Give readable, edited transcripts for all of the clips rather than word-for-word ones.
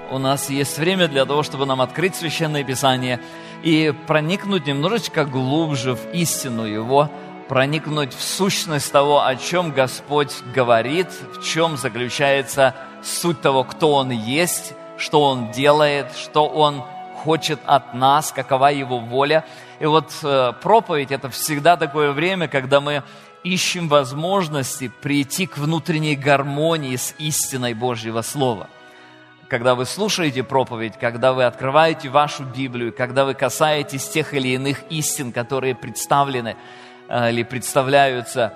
у нас есть время для того, чтобы нам открыть Священное Писание и проникнуть немножечко глубже в истину Его, проникнуть в сущность того, о чем Господь говорит, в чем заключается суть того, кто Он есть, что Он делает, что Он хочет от нас, какова Его воля. И вот проповедь – это всегда такое время, когда мы ищем возможности прийти к внутренней гармонии с истиной Божьего Слова. Когда вы слушаете проповедь, когда вы открываете вашу Библию, когда вы касаетесь тех или иных истин, которые представлены или представляются,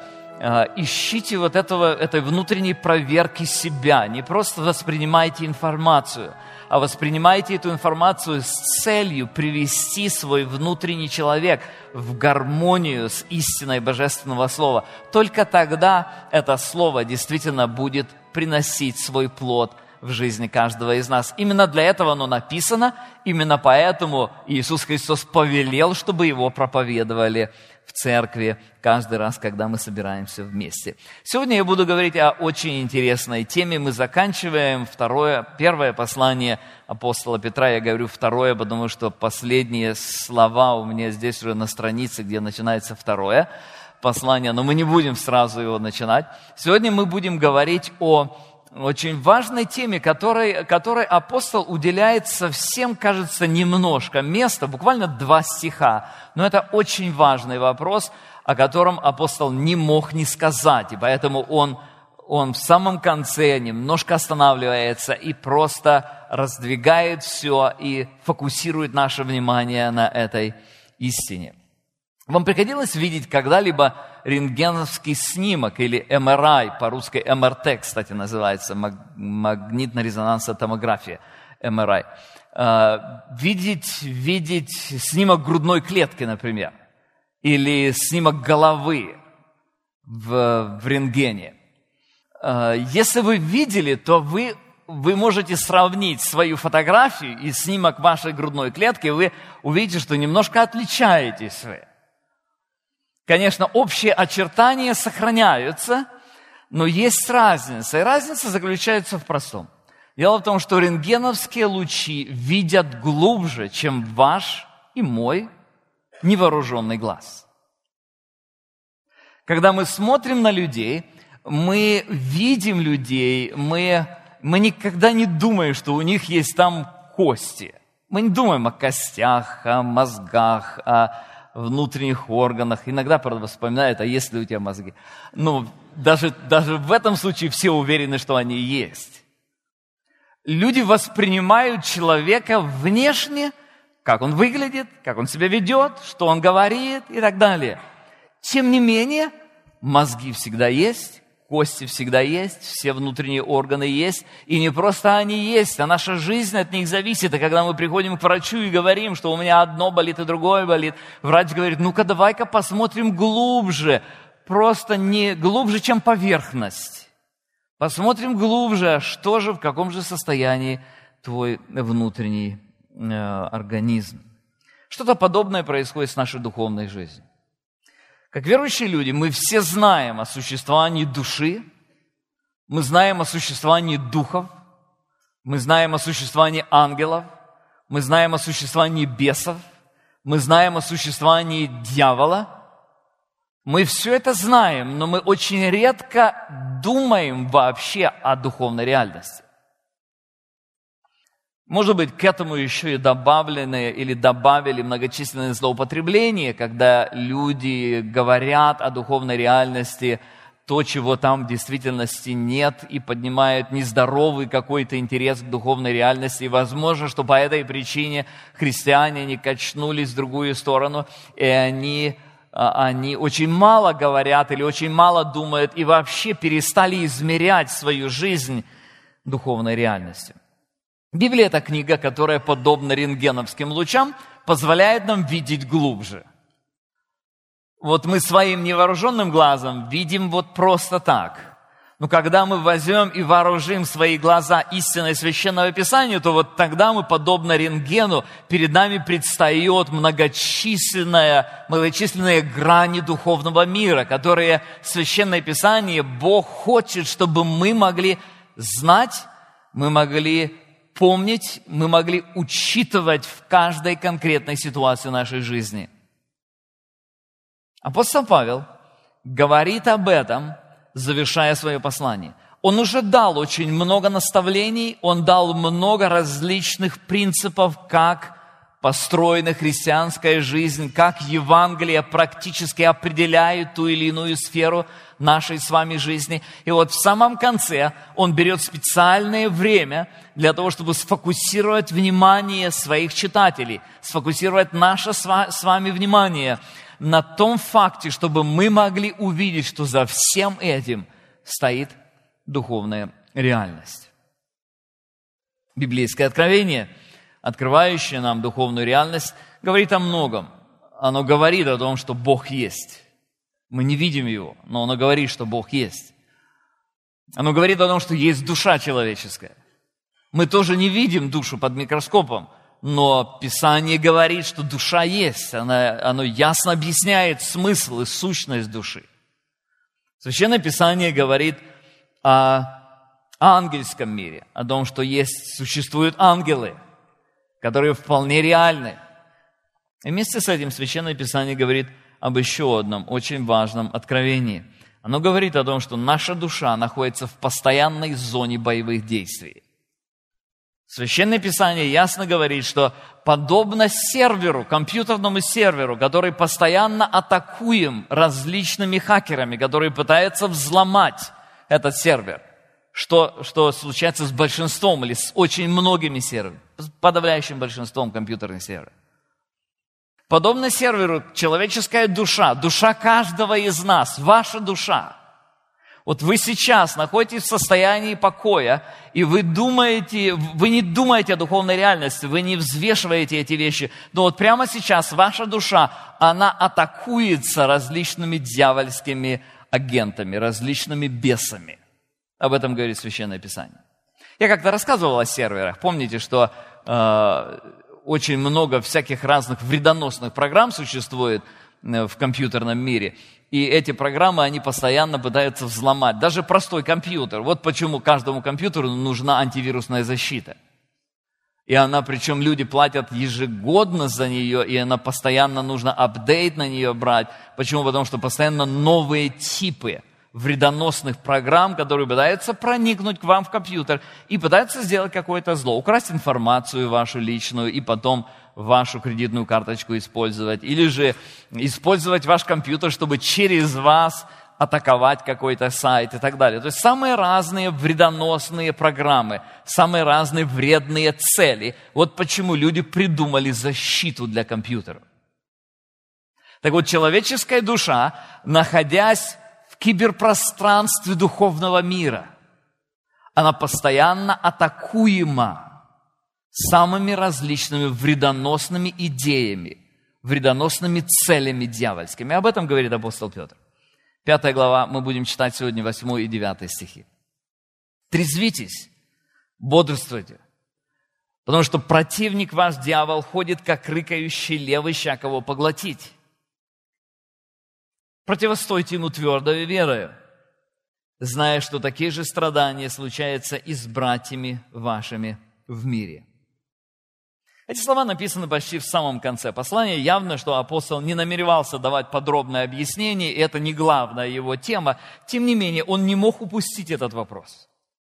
ищите вот этой внутренней проверки себя. Не просто воспринимайте информацию, а воспринимайте эту информацию с целью привести свой внутренний человек в гармонию с истиной Божественного Слова. Только тогда это Слово действительно будет приносить свой плод в жизни каждого из нас. Именно для этого оно написано, именно поэтому Иисус Христос повелел, чтобы его проповедовали в церкви каждый раз, когда мы собираемся вместе. Сегодня я буду говорить о очень интересной теме. Мы заканчиваем первое послание апостола Петра. Я говорю второе, потому что последние слова у меня здесь уже на странице, где начинается второе послание, но мы не будем сразу его начинать. Сегодня мы будем говорить о очень важной теме, которой апостол уделяет совсем, кажется, немножко места, буквально 2 стиха. Но это очень важный вопрос, о котором апостол не мог не сказать. И поэтому он в самом конце немножко останавливается и просто раздвигает все и фокусирует наше внимание на этой истине. Вам приходилось видеть когда-либо рентгеновский снимок или МРИ, по-русски МРТ, кстати, называется, магнитно-резонансная томография, МРИ. Видеть снимок грудной клетки, например, или снимок головы в рентгене. Если вы видели, то вы можете сравнить свою фотографию и снимок вашей грудной клетки, и вы увидите, что немножко отличаетесь вы. Конечно, общие очертания сохраняются, но есть разница. И разница заключается в простом. Дело в том, что рентгеновские лучи видят глубже, чем ваш и мой невооруженный глаз. Когда мы смотрим на людей, мы видим людей, мы никогда не думаем, что у них есть там кости. Мы не думаем о костях, о мозгах, о внутренних органах. Иногда, правда, вспоминают, а есть ли у тебя мозги? Ну, даже в этом случае все уверены, что они есть. Люди воспринимают человека внешне, как он выглядит, как он себя ведет, что он говорит и так далее. Тем не менее, мозги всегда есть, кости всегда есть, все внутренние органы есть. И не просто они есть, а наша жизнь от них зависит. И когда мы приходим к врачу и говорим, что у меня одно болит и другое болит, врач говорит, ну-ка давай-ка посмотрим глубже. Просто не глубже, чем поверхность. Посмотрим глубже, что же, в каком же состоянии твой внутренний организм. Что-то подобное происходит с нашей духовной жизнью. Как верующие люди, мы все знаем о существовании души, мы знаем о существовании духов, мы знаем о существовании ангелов, мы знаем о существовании бесов, мы знаем о существовании дьявола. Мы все это знаем, но мы очень редко думаем вообще о духовной реальности. Может быть, к этому еще и добавили многочисленные злоупотребления, когда люди говорят о духовной реальности, то, чего там в действительности нет, и поднимают нездоровый какой-то интерес к духовной реальности. И возможно, что по этой причине христиане не качнулись в другую сторону, и они очень мало говорят или очень мало думают, и вообще перестали измерять свою жизнь духовной реальностью. Библия – это книга, которая, подобно рентгеновским лучам, позволяет нам видеть глубже. Вот мы своим невооруженным глазом видим вот просто так. Но когда мы возьмем и вооружим свои глаза истиной Священного Писания, то вот тогда мы, подобно рентгену, перед нами предстает многочисленные грани духовного мира, которые Священное Писание, Бог хочет, чтобы мы могли знать, мы могли помнить, мы могли учитывать в каждой конкретной ситуации нашей жизни. Апостол Павел говорит об этом, завершая свое послание. Он уже дал очень много наставлений, он дал много различных принципов, как построена христианская жизнь, как Евангелие практически определяет ту или иную сферу нашей с вами жизни. И вот в самом конце он берет специальное время для того, чтобы сфокусировать внимание своих читателей, сфокусировать наше с вами внимание на том факте, чтобы мы могли увидеть, что за всем этим стоит духовная реальность. Библейское откровение, открывающее нам духовную реальность, говорит о многом. Оно говорит о том, что Бог есть. Мы не видим Его, но оно говорит, что Бог есть. Оно говорит о том, что есть душа человеческая. Мы тоже не видим душу под микроскопом, но Писание говорит, что душа есть. Оно ясно объясняет смысл и сущность души. Священное Писание говорит о ангельском мире, о том, что существуют ангелы, которые вполне реальны. И вместе с этим Священное Писание говорит об еще одном очень важном откровении. Оно говорит о том, что наша душа находится в постоянной зоне боевых действий. Священное Писание ясно говорит, что подобно серверу, компьютерному серверу, который постоянно атакуем различными хакерами, которые пытаются взломать этот сервер, что случается с большинством или с очень многими серверами, с подавляющим большинством компьютерных серверов. Подобно серверу человеческая душа, душа каждого из нас, ваша душа. Вот вы сейчас находитесь в состоянии покоя, и вы не думаете о духовной реальности, вы не взвешиваете эти вещи, но вот прямо сейчас ваша душа, она атакуется различными дьявольскими агентами, различными бесами. Об этом говорит Священное Писание. Я как-то рассказывал о серверах. Помните, что очень много всяких разных вредоносных программ существует в компьютерном мире. И эти программы, они постоянно пытаются взломать. Даже простой компьютер. Вот почему каждому компьютеру нужна антивирусная защита. И она, причем люди платят ежегодно за нее, и она постоянно нужно апдейт на нее брать. Почему? Потому что постоянно новые типы вредоносных программ, которые пытаются проникнуть к вам в компьютер и пытаются сделать какое-то зло, украсть информацию вашу личную и потом вашу кредитную карточку использовать, или же использовать ваш компьютер, чтобы через вас атаковать какой-то сайт и так далее. То есть самые разные вредоносные программы, самые разные вредные цели. Вот почему люди придумали защиту для компьютеров. Так вот, человеческая душа, находясь в киберпространстве духовного мира, она постоянно атакуема самыми различными вредоносными идеями, вредоносными целями дьявольскими. Об этом говорит апостол Петр. 5 глава, мы будем читать сегодня 8 и 9 стихи. «Трезвитесь, бодрствуйте, потому что противник ваш, дьявол, ходит, как рыкающий лев, ища кого поглотить. Противостойте ему твердою верою, зная, что такие же страдания случаются и с братьями вашими в мире». Эти слова написаны почти в самом конце послания. Явно, что апостол не намеревался давать подробное объяснение, и это не главная его тема. Тем не менее, он не мог упустить этот вопрос.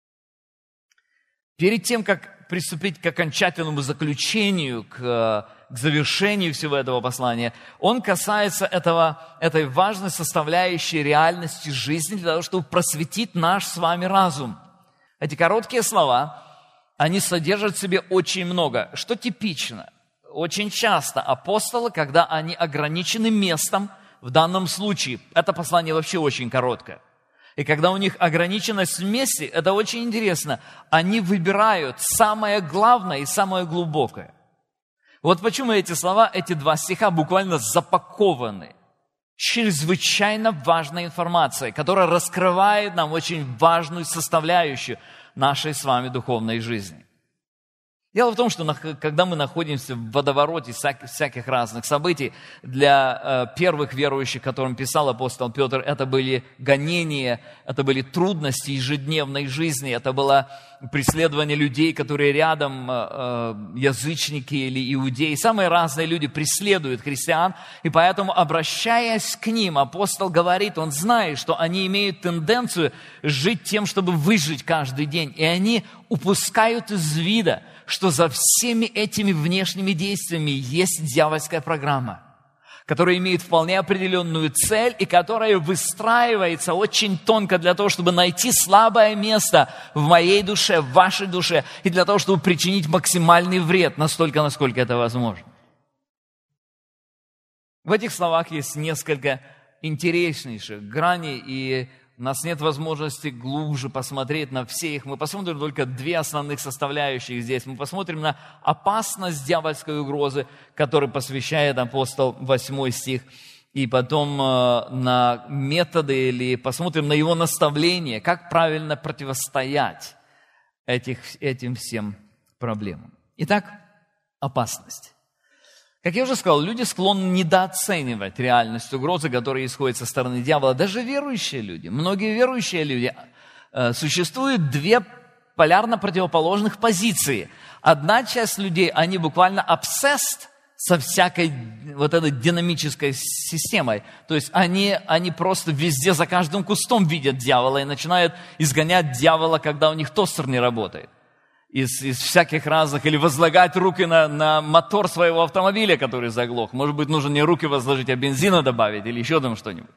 Перед тем, как приступить к окончательному заключению, к завершению всего этого послания, он касается этой важной составляющей реальности жизни для того, чтобы просветить наш с вами разум. Эти короткие слова, они содержат в себе очень много, что типично. Очень часто апостолы, когда они ограничены местом, в данном случае, это послание вообще очень короткое. И когда у них ограниченность в месте, это очень интересно, они выбирают самое главное и самое глубокое. Вот почему эти слова, эти 2 стиха буквально запакованы чрезвычайно важной информацией, которая раскрывает нам очень важную составляющую нашей с вами духовной жизни. Дело в том, что когда мы находимся в водовороте всяких разных событий, для первых верующих, которым писал апостол Петр, это были гонения, это были трудности ежедневной жизни, это было преследование людей, которые рядом, язычники или иудеи. Самые разные люди преследуют христиан, и поэтому, обращаясь к ним, апостол говорит, он знает, что они имеют тенденцию жить тем, чтобы выжить каждый день, и они упускают из вида, что за всеми этими внешними действиями есть дьявольская программа, которая имеет вполне определенную цель и которая выстраивается очень тонко для того, чтобы найти слабое место в моей душе, в вашей душе, и для того, чтобы причинить максимальный вред, настолько, насколько это возможно. В этих словах есть несколько интереснейших граней, и у нас нет возможности глубже посмотреть на все их. Мы посмотрим только две основных составляющих здесь. Мы посмотрим на опасность дьявольской угрозы, которой посвящает апостол 8 стих, и потом на методы, или посмотрим на его наставление, как правильно противостоять этим всем проблемам. Итак, опасность. Как я уже сказал, люди склонны недооценивать реальность угрозы, которая исходит со стороны дьявола. Даже верующие люди, многие верующие люди, существуют две полярно противоположных позиции. Одна часть людей, они буквально obsessed со всякой вот этой динамической системой. То есть они просто везде за каждым кустом видят дьявола и начинают изгонять дьявола, когда у них тостер не работает. Из всяких разных, или возлагать руки на мотор своего автомобиля, который заглох. Может быть, нужно не руки возложить, а бензина добавить, или еще там что-нибудь.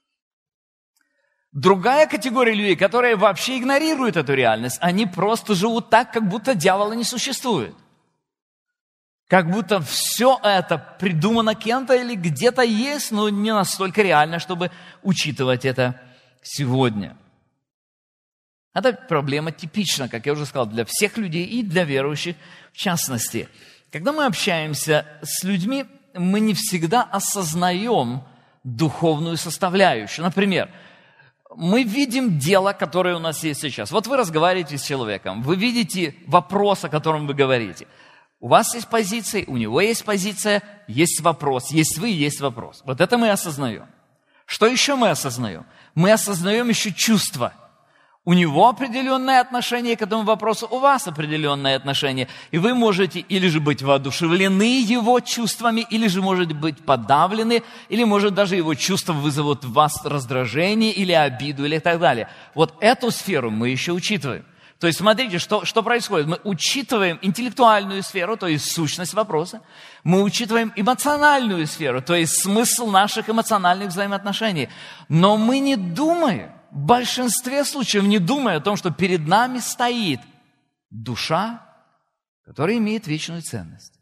Другая категория людей, которые вообще игнорируют эту реальность, они просто живут так, как будто дьявола не существует. Как будто все это придумано кем-то или где-то есть, но не настолько реально, чтобы учитывать это сегодня. Эта проблема типична, как я уже сказал, для всех людей и для верующих в частности. Когда мы общаемся с людьми, мы не всегда осознаем духовную составляющую. Например, мы видим дело, которое у нас есть сейчас. Вот вы разговариваете с человеком, вы видите вопрос, о котором вы говорите. У вас есть позиция, у него есть позиция, есть вопрос, есть вы, есть вопрос. Вот это мы осознаем. Что еще мы осознаем? Мы осознаем еще чувства. У него определенное отношение к этому вопросу, у вас определенное отношение. И вы можете или же быть воодушевлены его чувствами, или же, может быть, подавлены, или, может, даже его чувства вызовут в вас раздражение или обиду, или так далее. Вот эту сферу мы еще учитываем. То есть, смотрите, что происходит. Мы учитываем интеллектуальную сферу, то есть сущность вопроса. Мы учитываем эмоциональную сферу, то есть смысл наших эмоциональных взаимоотношений. Но мы не думаем, в большинстве случаев не думая о том, что перед нами стоит душа, которая имеет вечную ценность.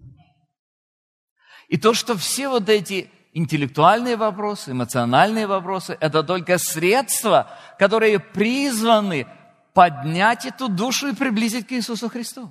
И то, что все вот эти интеллектуальные вопросы, эмоциональные вопросы, это только средства, которые призваны поднять эту душу и приблизить к Иисусу Христу.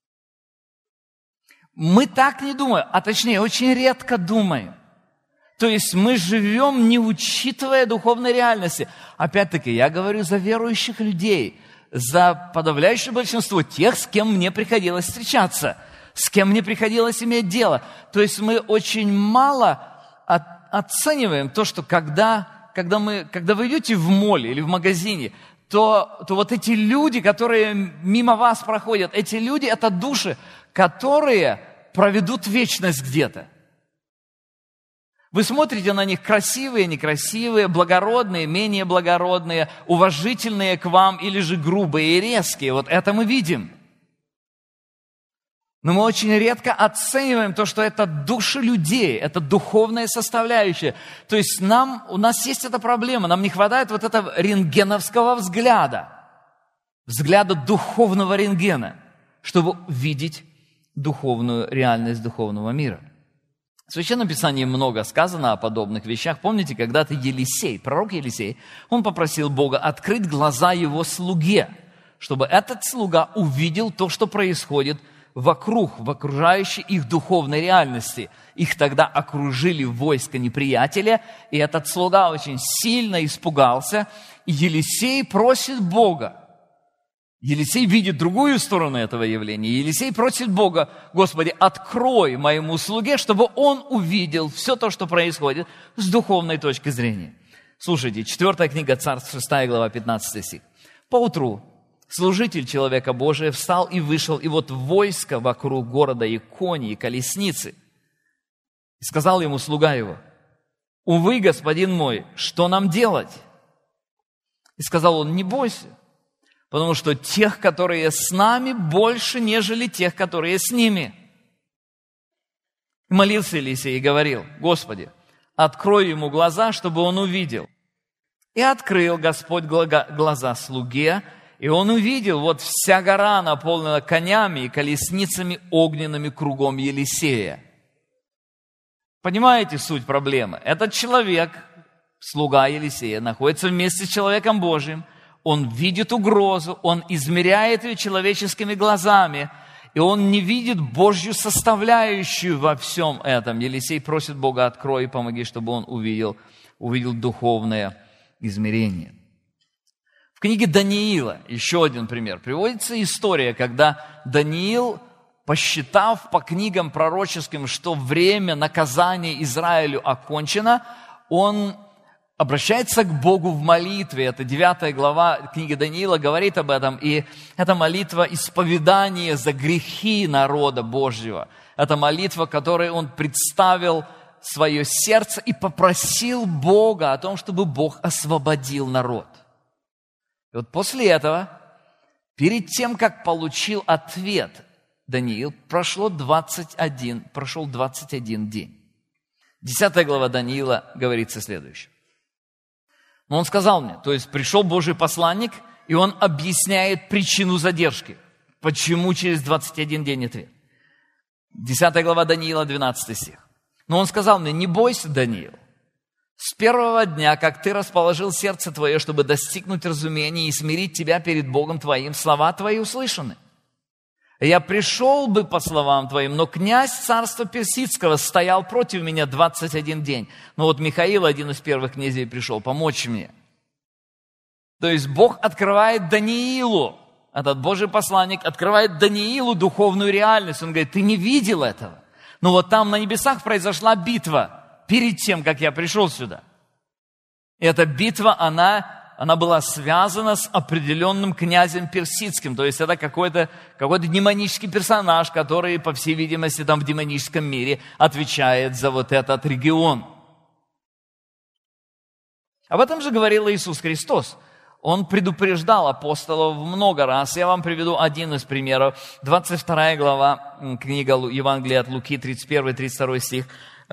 Мы так не думаем, а точнее, очень редко думаем. То есть мы живем, не учитывая духовной реальности. Опять-таки, я говорю за верующих людей, за подавляющее большинство тех, с кем мне приходилось встречаться, с кем мне приходилось иметь дело. То есть мы очень мало оцениваем то, что когда вы идете в моле или в магазине, то вот эти люди, которые мимо вас проходят, эти люди – это души, которые проведут вечность где-то. Вы смотрите на них красивые, некрасивые, благородные, менее благородные, уважительные к вам или же грубые и резкие. Вот это мы видим. Но мы очень редко оцениваем то, что это души людей, это духовная составляющая. То есть у нас есть эта проблема, нам не хватает вот этого рентгеновского взгляда духовного рентгена, чтобы видеть духовную реальность духовного мира. В Священном Писании много сказано о подобных вещах. Помните, когда-то Елисей, пророк Елисей, он попросил Бога открыть глаза его слуге, чтобы этот слуга увидел то, что происходит вокруг, в окружающей их духовной реальности. Их тогда окружили войско неприятеля, и этот слуга очень сильно испугался. И Елисей просит Бога. Елисей видит другую сторону этого явления. Елисей просит Бога: Господи, открой моему слуге, чтобы он увидел все то, что происходит с духовной точки зрения. Слушайте, 4 книга Царств, 6 глава, 15 стих. «Поутру служитель человека Божия встал и вышел, и вот войско вокруг города, и кони, и колесницы. И сказал ему слуга его: увы, господин мой, что нам делать? И сказал он: не бойся, потому что тех, которые с нами, больше, нежели тех, которые с ними. И молился Елисей и говорил: Господи, открой ему глаза, чтобы он увидел. И открыл Господь глаза слуге, и он увидел, вот вся гора наполнена конями и колесницами огненными кругом Елисея». Понимаете суть проблемы? Этот человек, слуга Елисея, находится вместе с человеком Божьим. Он видит угрозу, он измеряет ее человеческими глазами, и он не видит Божью составляющую во всем этом. Елисей просит Бога: открой и помоги, чтобы он увидел духовное измерение. В книге Даниила, еще один пример, приводится история, когда Даниил, посчитав по книгам пророческим, что время наказания Израилю окончено, он обращается к Богу в молитве. Это 9 глава книги Даниила говорит об этом. И это молитва исповедания за грехи народа Божьего. Это молитва, которой он представил свое сердце и попросил Бога о том, чтобы Бог освободил народ. И вот после этого, перед тем, как получил ответ Даниил, прошел 21 день. 10 глава Даниила говорится следующее. Но он сказал мне, то есть пришел Божий посланник, и он объясняет причину задержки. Почему через 21 день ответ? 10 глава Даниила, 12 стих. Но он сказал мне: не бойся, Даниил, с первого дня, как ты расположил сердце твое, чтобы достигнуть разумения и смирить тебя перед Богом твоим, слова твои услышаны. Я пришел бы по словам твоим, но князь царства Персидского стоял против меня 21 день. Но вот Михаил, один из первых князей, пришел помочь мне. То есть Бог открывает Даниилу, этот Божий посланник открывает Даниилу духовную реальность. Он говорит: ты не видел этого. Но вот там на небесах произошла битва перед тем, как я пришел сюда. И эта битва, она была связана с определенным князем персидским. То есть это какой-то демонический персонаж, который, по всей видимости, там в демоническом мире отвечает за вот этот регион. Об этом же говорил Иисус Христос. Он предупреждал апостолов много раз. Я вам приведу один из примеров. 22 глава, книга Евангелия от Луки, 31-32 стих.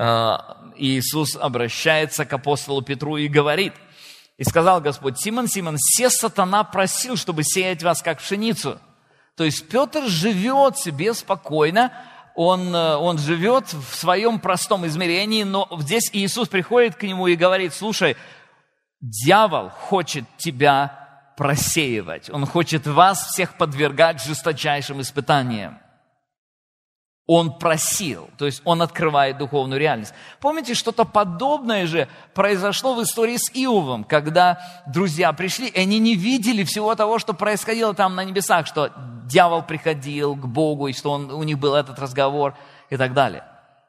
Иисус обращается к апостолу Петру и говорит: «И сказал Господь: Симон, Симон, се сатана просил, чтобы сеять вас, как пшеницу». То есть Петр живет себе спокойно, он живет в своем простом измерении, но здесь Иисус приходит к нему и говорит: слушай, дьявол хочет тебя просеивать, он хочет вас всех подвергать жесточайшим испытаниям. Он просил, то есть он открывает духовную реальность. Помните, что-то подобное же произошло в истории с Иовом, когда друзья пришли, и они не видели всего того, что происходило там на небесах, что дьявол приходил к Богу, и что у них был этот разговор и так далее.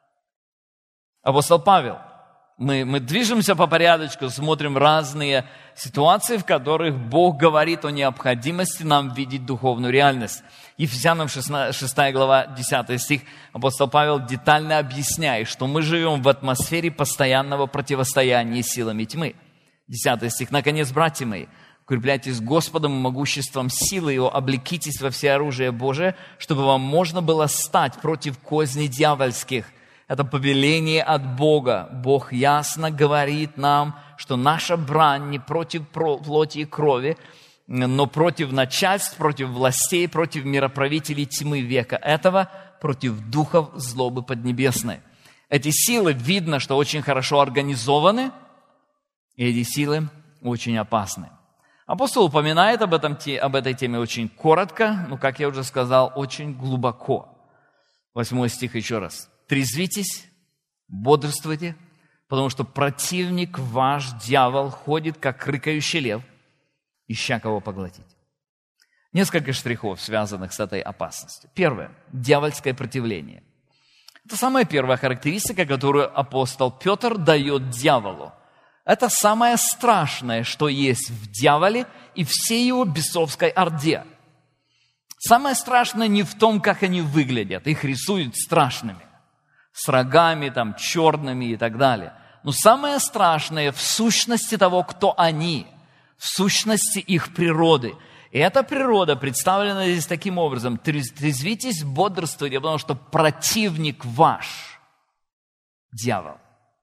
Апостол Павел. Мы движемся по порядочку, смотрим разные ситуации, в которых Бог говорит о необходимости нам видеть духовную реальность. Ефесянам 6 глава 10 стих, апостол Павел детально объясняет, что мы живем в атмосфере постоянного противостояния силами тьмы. 10 стих. «Наконец, братья мои, укрепляйтесь Господом и могуществом силы Его, облекитесь во всеоружие Божие, чтобы вам можно было стать против козней дьявольских». Это повеление от Бога. Бог ясно говорит нам, что наша брань не против плоти и крови, но против начальств, против властей, против мироправителей тьмы века этого, против духов злобы поднебесной. Эти силы, видно, что очень хорошо организованы, и эти силы очень опасны. Апостол упоминает об этой теме очень коротко, но, как я уже сказал, очень глубоко. 8 стих еще раз. «Трезвитесь, бодрствуйте, потому что противник ваш, дьявол, ходит, как рыкающий лев, ища кого поглотить». Несколько штрихов, связанных с этой опасностью. Первое. Дьявольское противление. Это самая первая характеристика, которую апостол Петр дает дьяволу. Это самое страшное, что есть в дьяволе и всей его бесовской орде. Самое страшное не в том, как они выглядят. Их рисуют страшными. С рогами, там, черными и так далее. Но самое страшное в сущности того, кто они. В сущности их природы. И эта природа представлена здесь таким образом. Трезвитесь, бодрствуйте, потому что противник ваш – дьявол.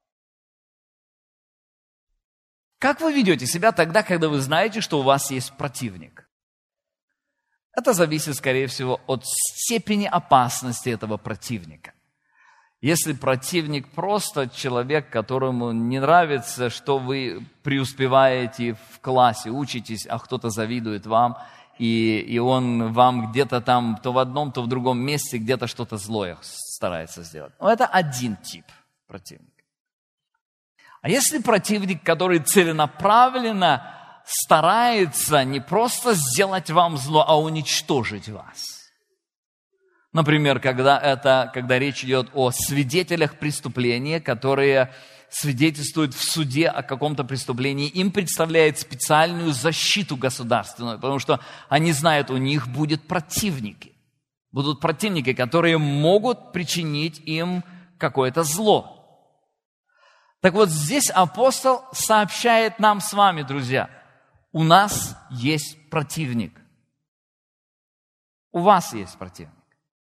Как вы ведете себя тогда, когда вы знаете, что у вас есть противник? Это зависит, скорее всего, от степени опасности этого противника. Если противник просто человек, которому не нравится, что вы преуспеваете в классе, учитесь, а кто-то завидует вам, и он вам где-то там, то в одном, то в другом месте где-то что-то злое старается сделать. Но это один тип противника. А если противник, который целенаправленно старается не просто сделать вам зло, а уничтожить вас? Например, когда речь идет о свидетелях преступления, которые свидетельствуют в суде о каком-то преступлении, им представляет специальную защиту государственную, потому что они знают, у них будут противники. Будут противники, которые могут причинить им какое-то зло. Так вот, здесь апостол сообщает нам с вами, друзья, у нас есть противник. У вас есть противник.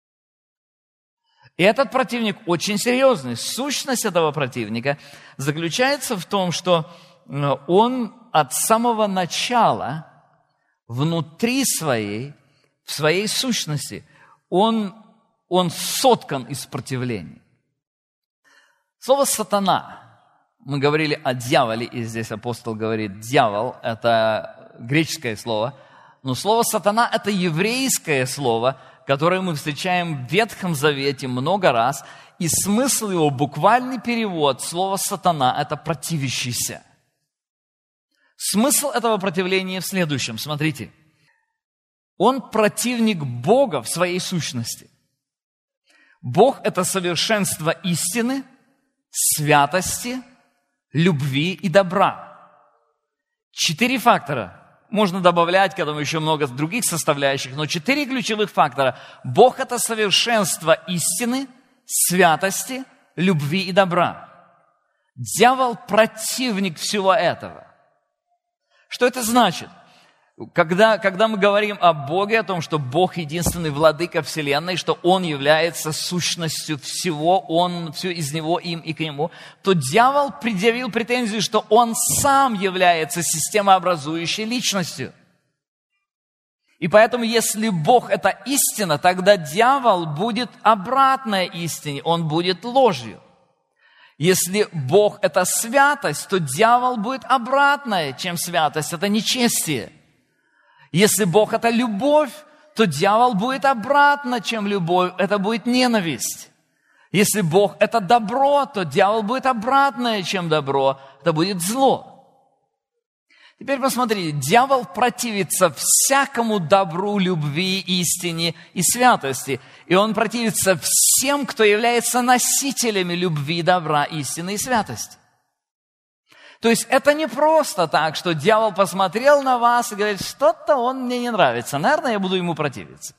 И этот противник очень серьезный. Сущность этого противника заключается в том, что он от самого начала, внутри своей, в своей сущности, он соткан из противлений. Слово «сатана», мы говорили о дьяволе, и здесь апостол говорит «дьявол», это греческое слово, но слово «сатана» – это еврейское слово, которое мы встречаем в Ветхом Завете много раз, и смысл его, буквальный перевод слова «сатана» – это «противящийся». Смысл этого противления в следующем, смотрите. Он противник Бога в своей сущности. Бог – это совершенство истины, святости, любви и добра. 4 фактора. Можно добавлять к этому еще много других составляющих, но 4 ключевых фактора. Бог – это совершенство истины, святости, любви и добра. Дьявол – противник всего этого. Что это значит? Когда мы говорим о Боге, о том, что Бог единственный владыка вселенной, что Он является сущностью всего, все из Него, им и к Нему, то дьявол предъявил претензию, что Он сам является системообразующей личностью. И поэтому, если Бог – это истина, тогда дьявол будет обратной истине, он будет ложью. Если Бог – это святость, то дьявол будет обратное, чем святость – это нечестие. Если Бог – это любовь, то дьявол будет обратно, чем любовь, это будет ненависть. Если Бог – это добро, то дьявол будет обратное, чем добро, это будет зло. Теперь посмотрите, дьявол противится всякому добру, любви, истине и святости. И он противится всем, кто является носителями любви, добра, истины и святости. То есть это не просто так, что дьявол посмотрел на вас и говорит, что-то он мне не нравится, наверное, я буду ему противиться.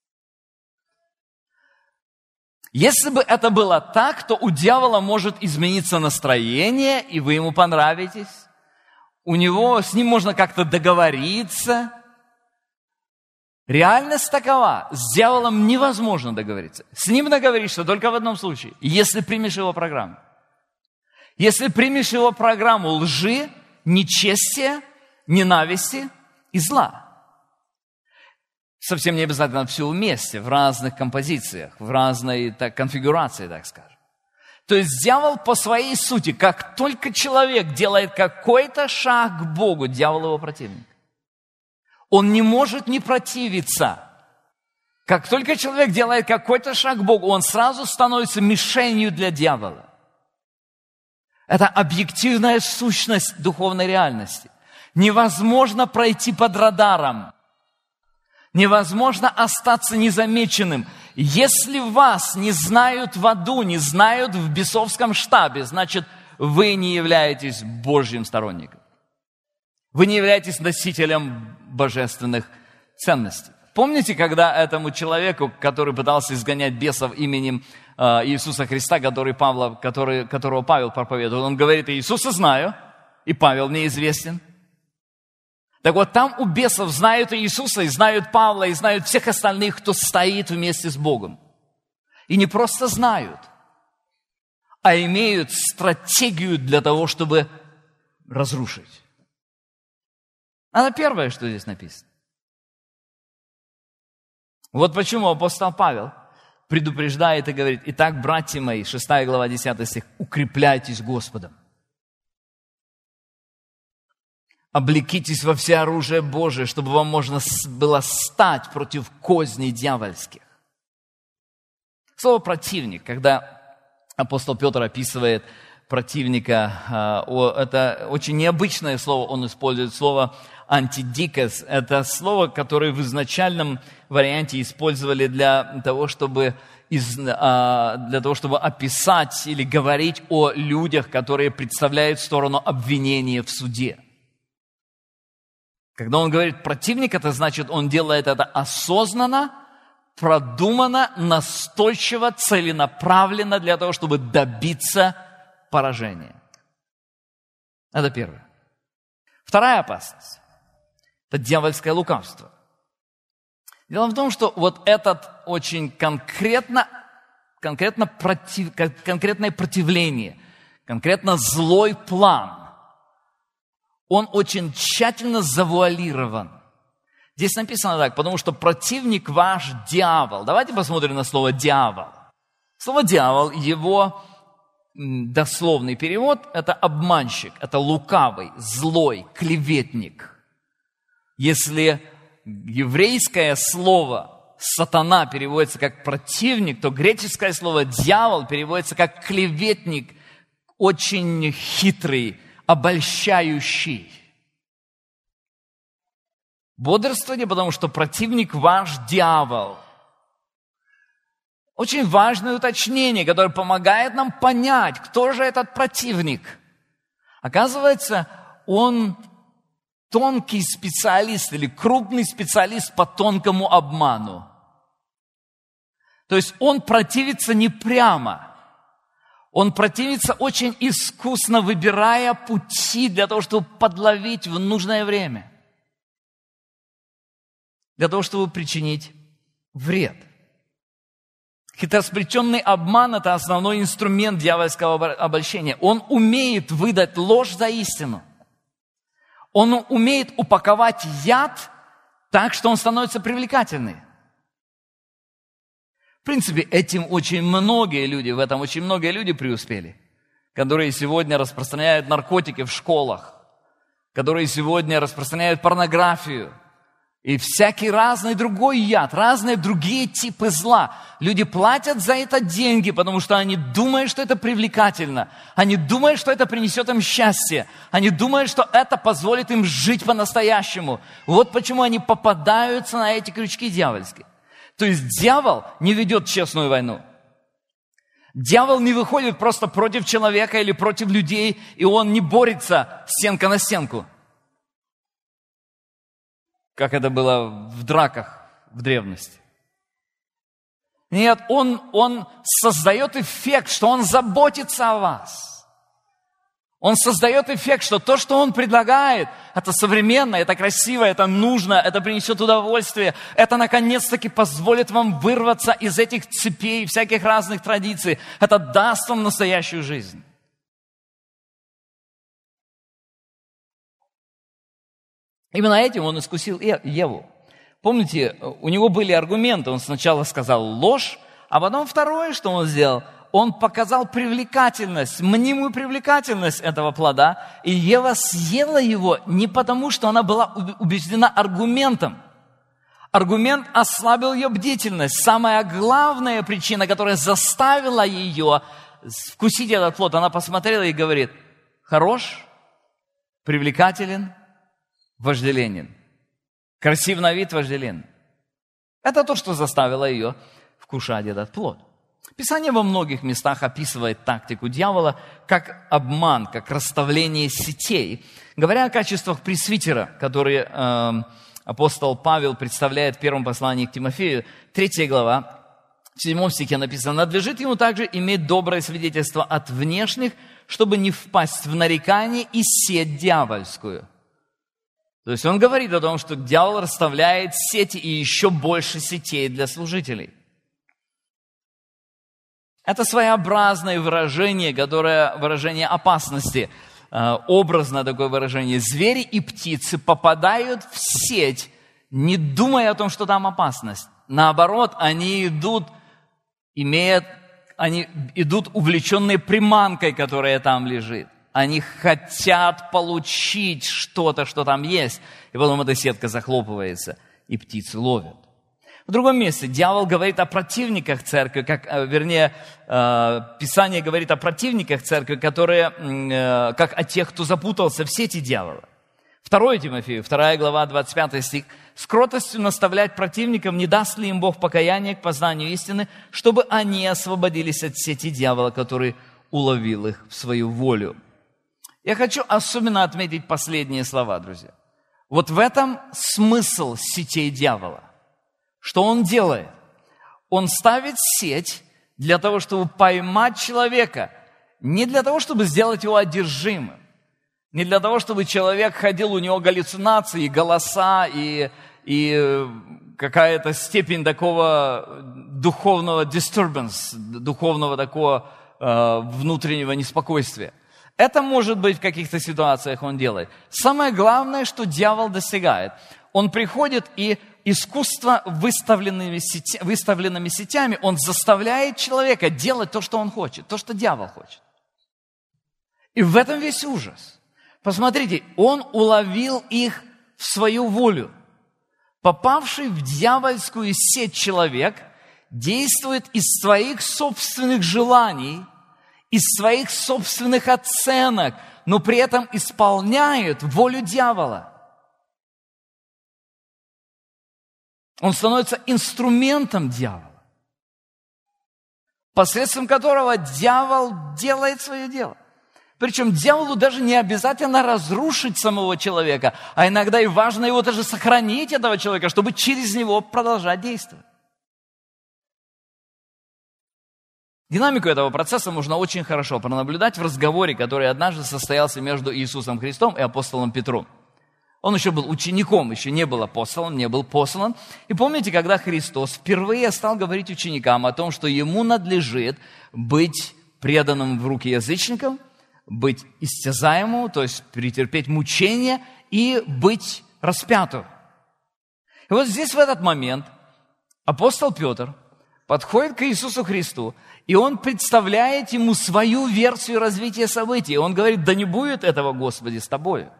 Если бы это было так, то у дьявола может измениться настроение, и вы ему понравитесь. С ним можно как-то договориться. Реальность такова, с дьяволом невозможно договориться. С ним договоришься только в одном случае, если примешь его программу. Если примешь его программу лжи, нечестия, ненависти и зла. Совсем не обязательно все вместе, в разных композициях, в разной конфигурации, так скажем. То есть дьявол по своей сути, как только человек делает какой-то шаг к Богу, дьявол его противник. Он не может не противиться. Как только человек делает какой-то шаг к Богу, он сразу становится мишенью для дьявола. Это объективная сущность духовной реальности. Невозможно пройти под радаром. Невозможно остаться незамеченным. Если вас не знают в аду, не знают в бесовском штабе, значит, вы не являетесь Божьим сторонником. Вы не являетесь носителем божественных ценностей. Помните, когда этому человеку, который пытался изгонять бесов именем Иисуса Христа, которого Павел проповедовал, он говорит: «Иисуса знаю, и Павел мне известен». Так вот, там у бесов знают Иисуса, и знают Павла, и знают всех остальных, кто стоит вместе с Богом. И не просто знают, а имеют стратегию для того, чтобы разрушить. Это первое, что здесь написано. Вот почему апостол Павел предупреждает и говорит: «Итак, братья мои», 6 глава, 10 стих, «укрепляйтесь Господом, облекитесь во всеоружие Божие, чтобы вам можно было стать против козней дьявольских». Слово «противник», когда апостол Петр описывает противника, это очень необычное слово, он использует слово «антидикос». Это слово, которое в изначальном варианте использовали для того, чтобы описать или говорить о людях, которые представляют сторону обвинения в суде. Когда он говорит «противник», это значит, он делает это осознанно, продуманно, настойчиво, целенаправленно для того, чтобы добиться поражения. Это первое. Вторая опасность – это дьявольское лукавство. Дело в том, что вот этот очень конкретное противление, конкретно злой план, он очень тщательно завуалирован. Здесь написано так: потому что противник ваш дьявол. Давайте посмотрим на слово «дьявол». Слово «дьявол», его дословный перевод – это обманщик, это лукавый, злой, клеветник. Если еврейское слово «сатана» переводится как «противник», то греческое слово «дьявол» переводится как «клеветник», очень хитрый, обольщающий. Бодрствуйте, потому что противник ваш дьявол. Очень важное уточнение, которое помогает нам понять, кто же этот противник. Оказывается, он тонкий специалист или крупный специалист по тонкому обману. То есть он противится не прямо. Он противится очень искусно, выбирая пути для того, чтобы подловить в нужное время. Для того, чтобы причинить вред. Хитросплетенный обман – это основной инструмент дьявольского обольщения. Он умеет выдать ложь за истину. Он умеет упаковать яд так, что он становится привлекательным. В принципе, в этом очень многие люди преуспели, которые сегодня распространяют наркотики в школах, которые сегодня распространяют порнографию и всякий разный другой яд, разные другие типы зла. Люди платят за это деньги, потому что они думают, что это привлекательно. Они думают, что это принесет им счастье. Они думают, что это позволит им жить по-настоящему. Вот почему они попадаются на эти крючки дьявольские. То есть дьявол не ведет честную войну. Дьявол не выходит просто против человека или против людей, и он не борется стенка на стенку, как это было в драках в древности. Нет, он создает эффект, что он заботится о вас. Он создает эффект, что то, что он предлагает, это современно, это красиво, это нужно, это принесет удовольствие. Это, наконец-таки, позволит вам вырваться из этих цепей, всяких разных традиций. Это даст вам настоящую жизнь. Именно этим он искусил Еву. Помните, у него были аргументы. Он сначала сказал ложь, а потом второе, что он сделал, он показал привлекательность, мнимую привлекательность этого плода. И Ева съела его не потому, что она была убеждена аргументом. Аргумент ослабил ее бдительность. Самая главная причина, которая заставила ее вкусить этот плод, она посмотрела и говорит: хорош, привлекателен, вожделенен. Красив на вид, вожделенен. Это то, что заставило ее вкушать этот плод. Писание во многих местах описывает тактику дьявола как обман, как расставление сетей. Говоря о качествах пресвитера, которые апостол Павел представляет в первом послании к Тимофею, 3 глава, в 7 стихе написано: «Надлежит ему также иметь доброе свидетельство от внешних, чтобы не впасть в нарекание и сеть дьявольскую». То есть он говорит о том, что дьявол расставляет сети и еще больше сетей для служителей. Это своеобразное выражение, которое выражение опасности. Образно такое выражение. Звери и птицы попадают в сеть, не думая о том, что там опасность. Наоборот, они идут увлеченные приманкой, которая там лежит. Они хотят получить что-то, что там есть. И потом эта сетка захлопывается, и птицы ловят. В другом месте дьявол говорит о противниках церкви, Писание говорит о противниках церкви, которые, как о тех, кто запутался в сети дьявола. 2 Тимофею, 2 глава, 25 стих. «С кротостью наставлять противникам, не даст ли им Бог покаяние к познанию истины, чтобы они освободились от сети дьявола, который уловил их в свою волю». Я хочу особенно отметить последние слова, друзья. Вот в этом смысл сетей дьявола. Что он делает? Он ставит сеть для того, чтобы поймать человека, не для того, чтобы сделать его одержимым, не для того, чтобы человек ходил, у него галлюцинации, голоса и какая-то степень такого духовного disturbance, духовного такого внутреннего неспокойствия. Это может быть в каких-то ситуациях он делает. Самое главное, что дьявол достигает. Он приходит и искусство выставленными сетями, он заставляет человека делать то, что он хочет, то, что дьявол хочет. И в этом весь ужас. Посмотрите, он уловил их в свою волю. Попавший в дьявольскую сеть человек действует из своих собственных желаний, из своих собственных оценок, но при этом исполняет волю дьявола. Он становится инструментом дьявола, посредством которого дьявол делает свое дело. Причем дьяволу даже не обязательно разрушить самого человека, а иногда и важно его даже сохранить, этого человека, чтобы через него продолжать действовать. Динамику этого процесса можно очень хорошо пронаблюдать в разговоре, который однажды состоялся между Иисусом Христом и апостолом Петром. Он еще был учеником, еще не был апостолом, не был послан. И помните, когда Христос впервые стал говорить ученикам о том, что ему надлежит быть преданным в руки язычникам, быть истязаемым, то есть претерпеть мучения и быть распятым. И вот здесь в этот момент апостол Петр подходит к Иисусу Христу, и он представляет ему свою версию развития событий. Он говорит: да не будет этого, Господи, с тобою.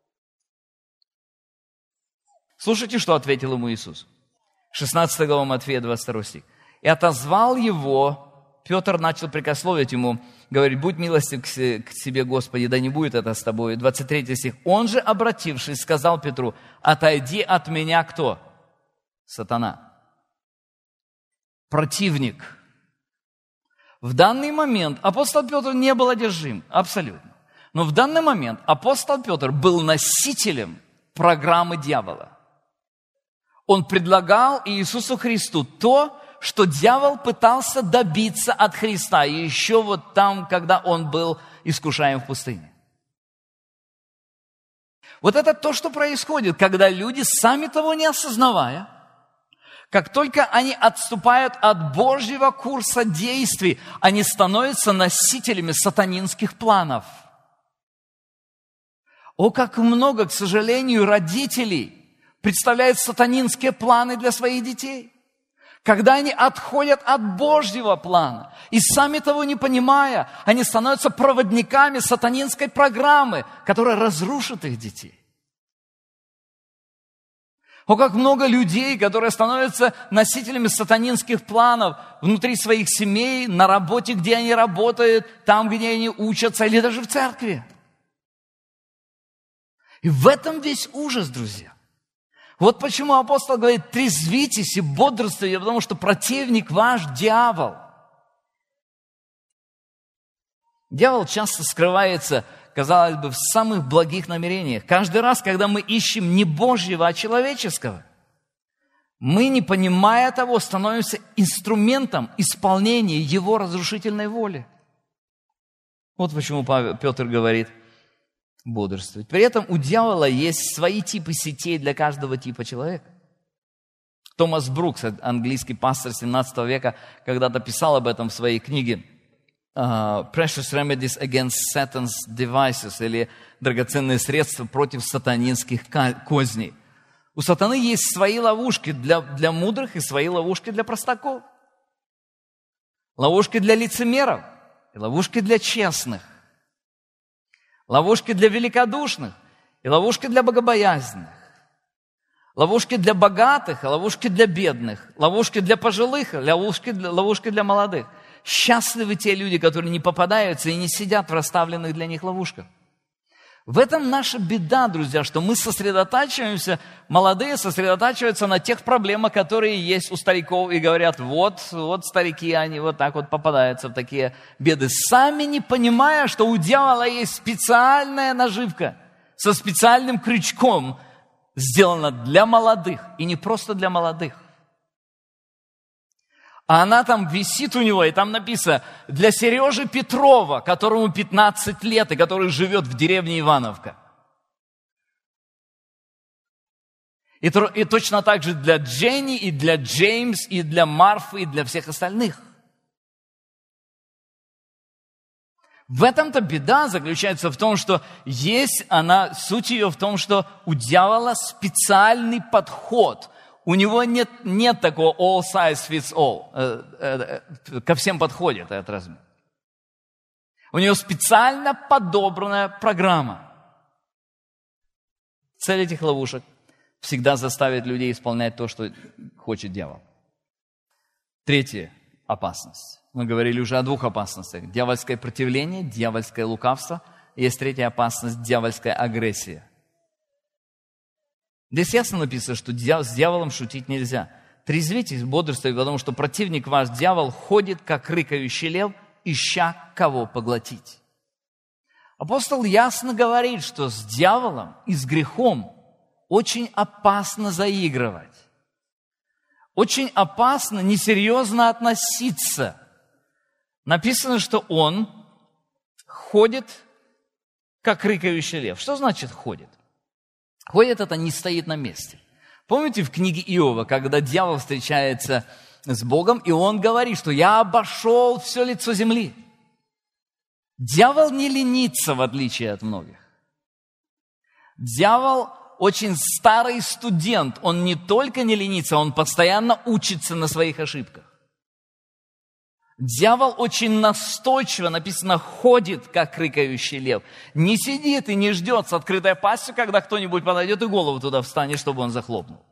Слушайте, что ответил ему Иисус. 16 глава Матфея, 22 стих. «И отозвал его...» Петр начал прикословить ему, говорит: «Будь милостив к себе, Господи, да не будет это с тобой». 23 стих. «Он же, обратившись, сказал Петру: отойди от меня кто? Сатана». Противник. В данный момент апостол Петр не был одержим, абсолютно. Но в данный момент апостол Петр был носителем программы дьявола. Он предлагал Иисусу Христу то, что дьявол пытался добиться от Христа, и еще вот там, когда он был искушаем в пустыне. Вот это то, что происходит, когда люди, сами того не осознавая, как только они отступают от Божьего курса действий, они становятся носителями сатанинских планов. О, как много, к сожалению, родителей представляют сатанинские планы для своих детей. Когда они отходят от Божьего плана, и сами того не понимая, они становятся проводниками сатанинской программы, которая разрушит их детей. О, как много людей, которые становятся носителями сатанинских планов внутри своих семей, на работе, где они работают, там, где они учатся, или даже в церкви. И в этом весь ужас, друзья. Вот почему апостол говорит: трезвитесь и бодрствуйте, потому что противник ваш дьявол. Дьявол часто скрывается, казалось бы, в самых благих намерениях. Каждый раз, когда мы ищем не Божьего, а человеческого, мы, не понимая того, становимся инструментом исполнения его разрушительной воли. Вот почему Петр говорит: бодрствовать. При этом у дьявола есть свои типы сетей для каждого типа человека. Томас Брукс, английский пастор 17 века, когда-то писал об этом в своей книге Precious Remedies Against Satan's Devices, или драгоценные средства против сатанинских козней. У сатаны есть свои ловушки для мудрых и свои ловушки для простаков. Ловушки для лицемеров и ловушки для честных. Ловушки для великодушных и ловушки для богобоязненных. Ловушки для богатых и ловушки для бедных. Ловушки для пожилых и ловушки для молодых. Счастливы те люди, которые не попадаются и не сидят в расставленных для них ловушках. В этом наша беда, друзья, что мы сосредотачиваемся, молодые сосредотачиваются на тех проблемах, которые есть у стариков, и говорят: вот старики, они вот так вот попадаются в такие беды, сами не понимая, что у дьявола есть специальная наживка со специальным крючком, сделана для молодых, и не просто для молодых. А она там висит у него, и там написано: для Сережи Петрова, которому 15 лет, и который живет в деревне Ивановка. И точно так же для Дженни, и для Джеймс, и для Марфы, и для всех остальных. В этом-то беда заключается в том, что суть ее в том, что у дьявола специальный подход. У него нет такого all size fits all. Ко всем подходит этот размер. У него специально подобранная программа. Цель этих ловушек всегда заставит людей исполнять то, что хочет дьявол. Третья опасность. Мы говорили уже о двух опасностях. Дьявольское противление, дьявольское лукавство. Есть третья опасность – дьявольская агрессия. Здесь ясно написано, что с дьяволом шутить нельзя. Трезвитесь, бодрствуйте, потому что противник ваш, дьявол, ходит, как рыкающий лев, ища кого поглотить. Апостол ясно говорит, что с дьяволом и с грехом очень опасно заигрывать. Очень опасно несерьезно относиться. Написано, что он ходит, как рыкающий лев. Что значит ходит? Ходит — это не стоит на месте. Помните в книге Иова, когда дьявол встречается с Богом, и он говорит, что я обошел все лицо земли. Дьявол не ленится, в отличие от многих. Дьявол очень старый студент. Он не только не ленится, он постоянно учится на своих ошибках. Дьявол очень настойчиво, написано, ходит, как рыкающий лев. Не сидит и не ждет с открытой пастью, когда кто-нибудь подойдет и голову туда встанет, чтобы он захлопнул.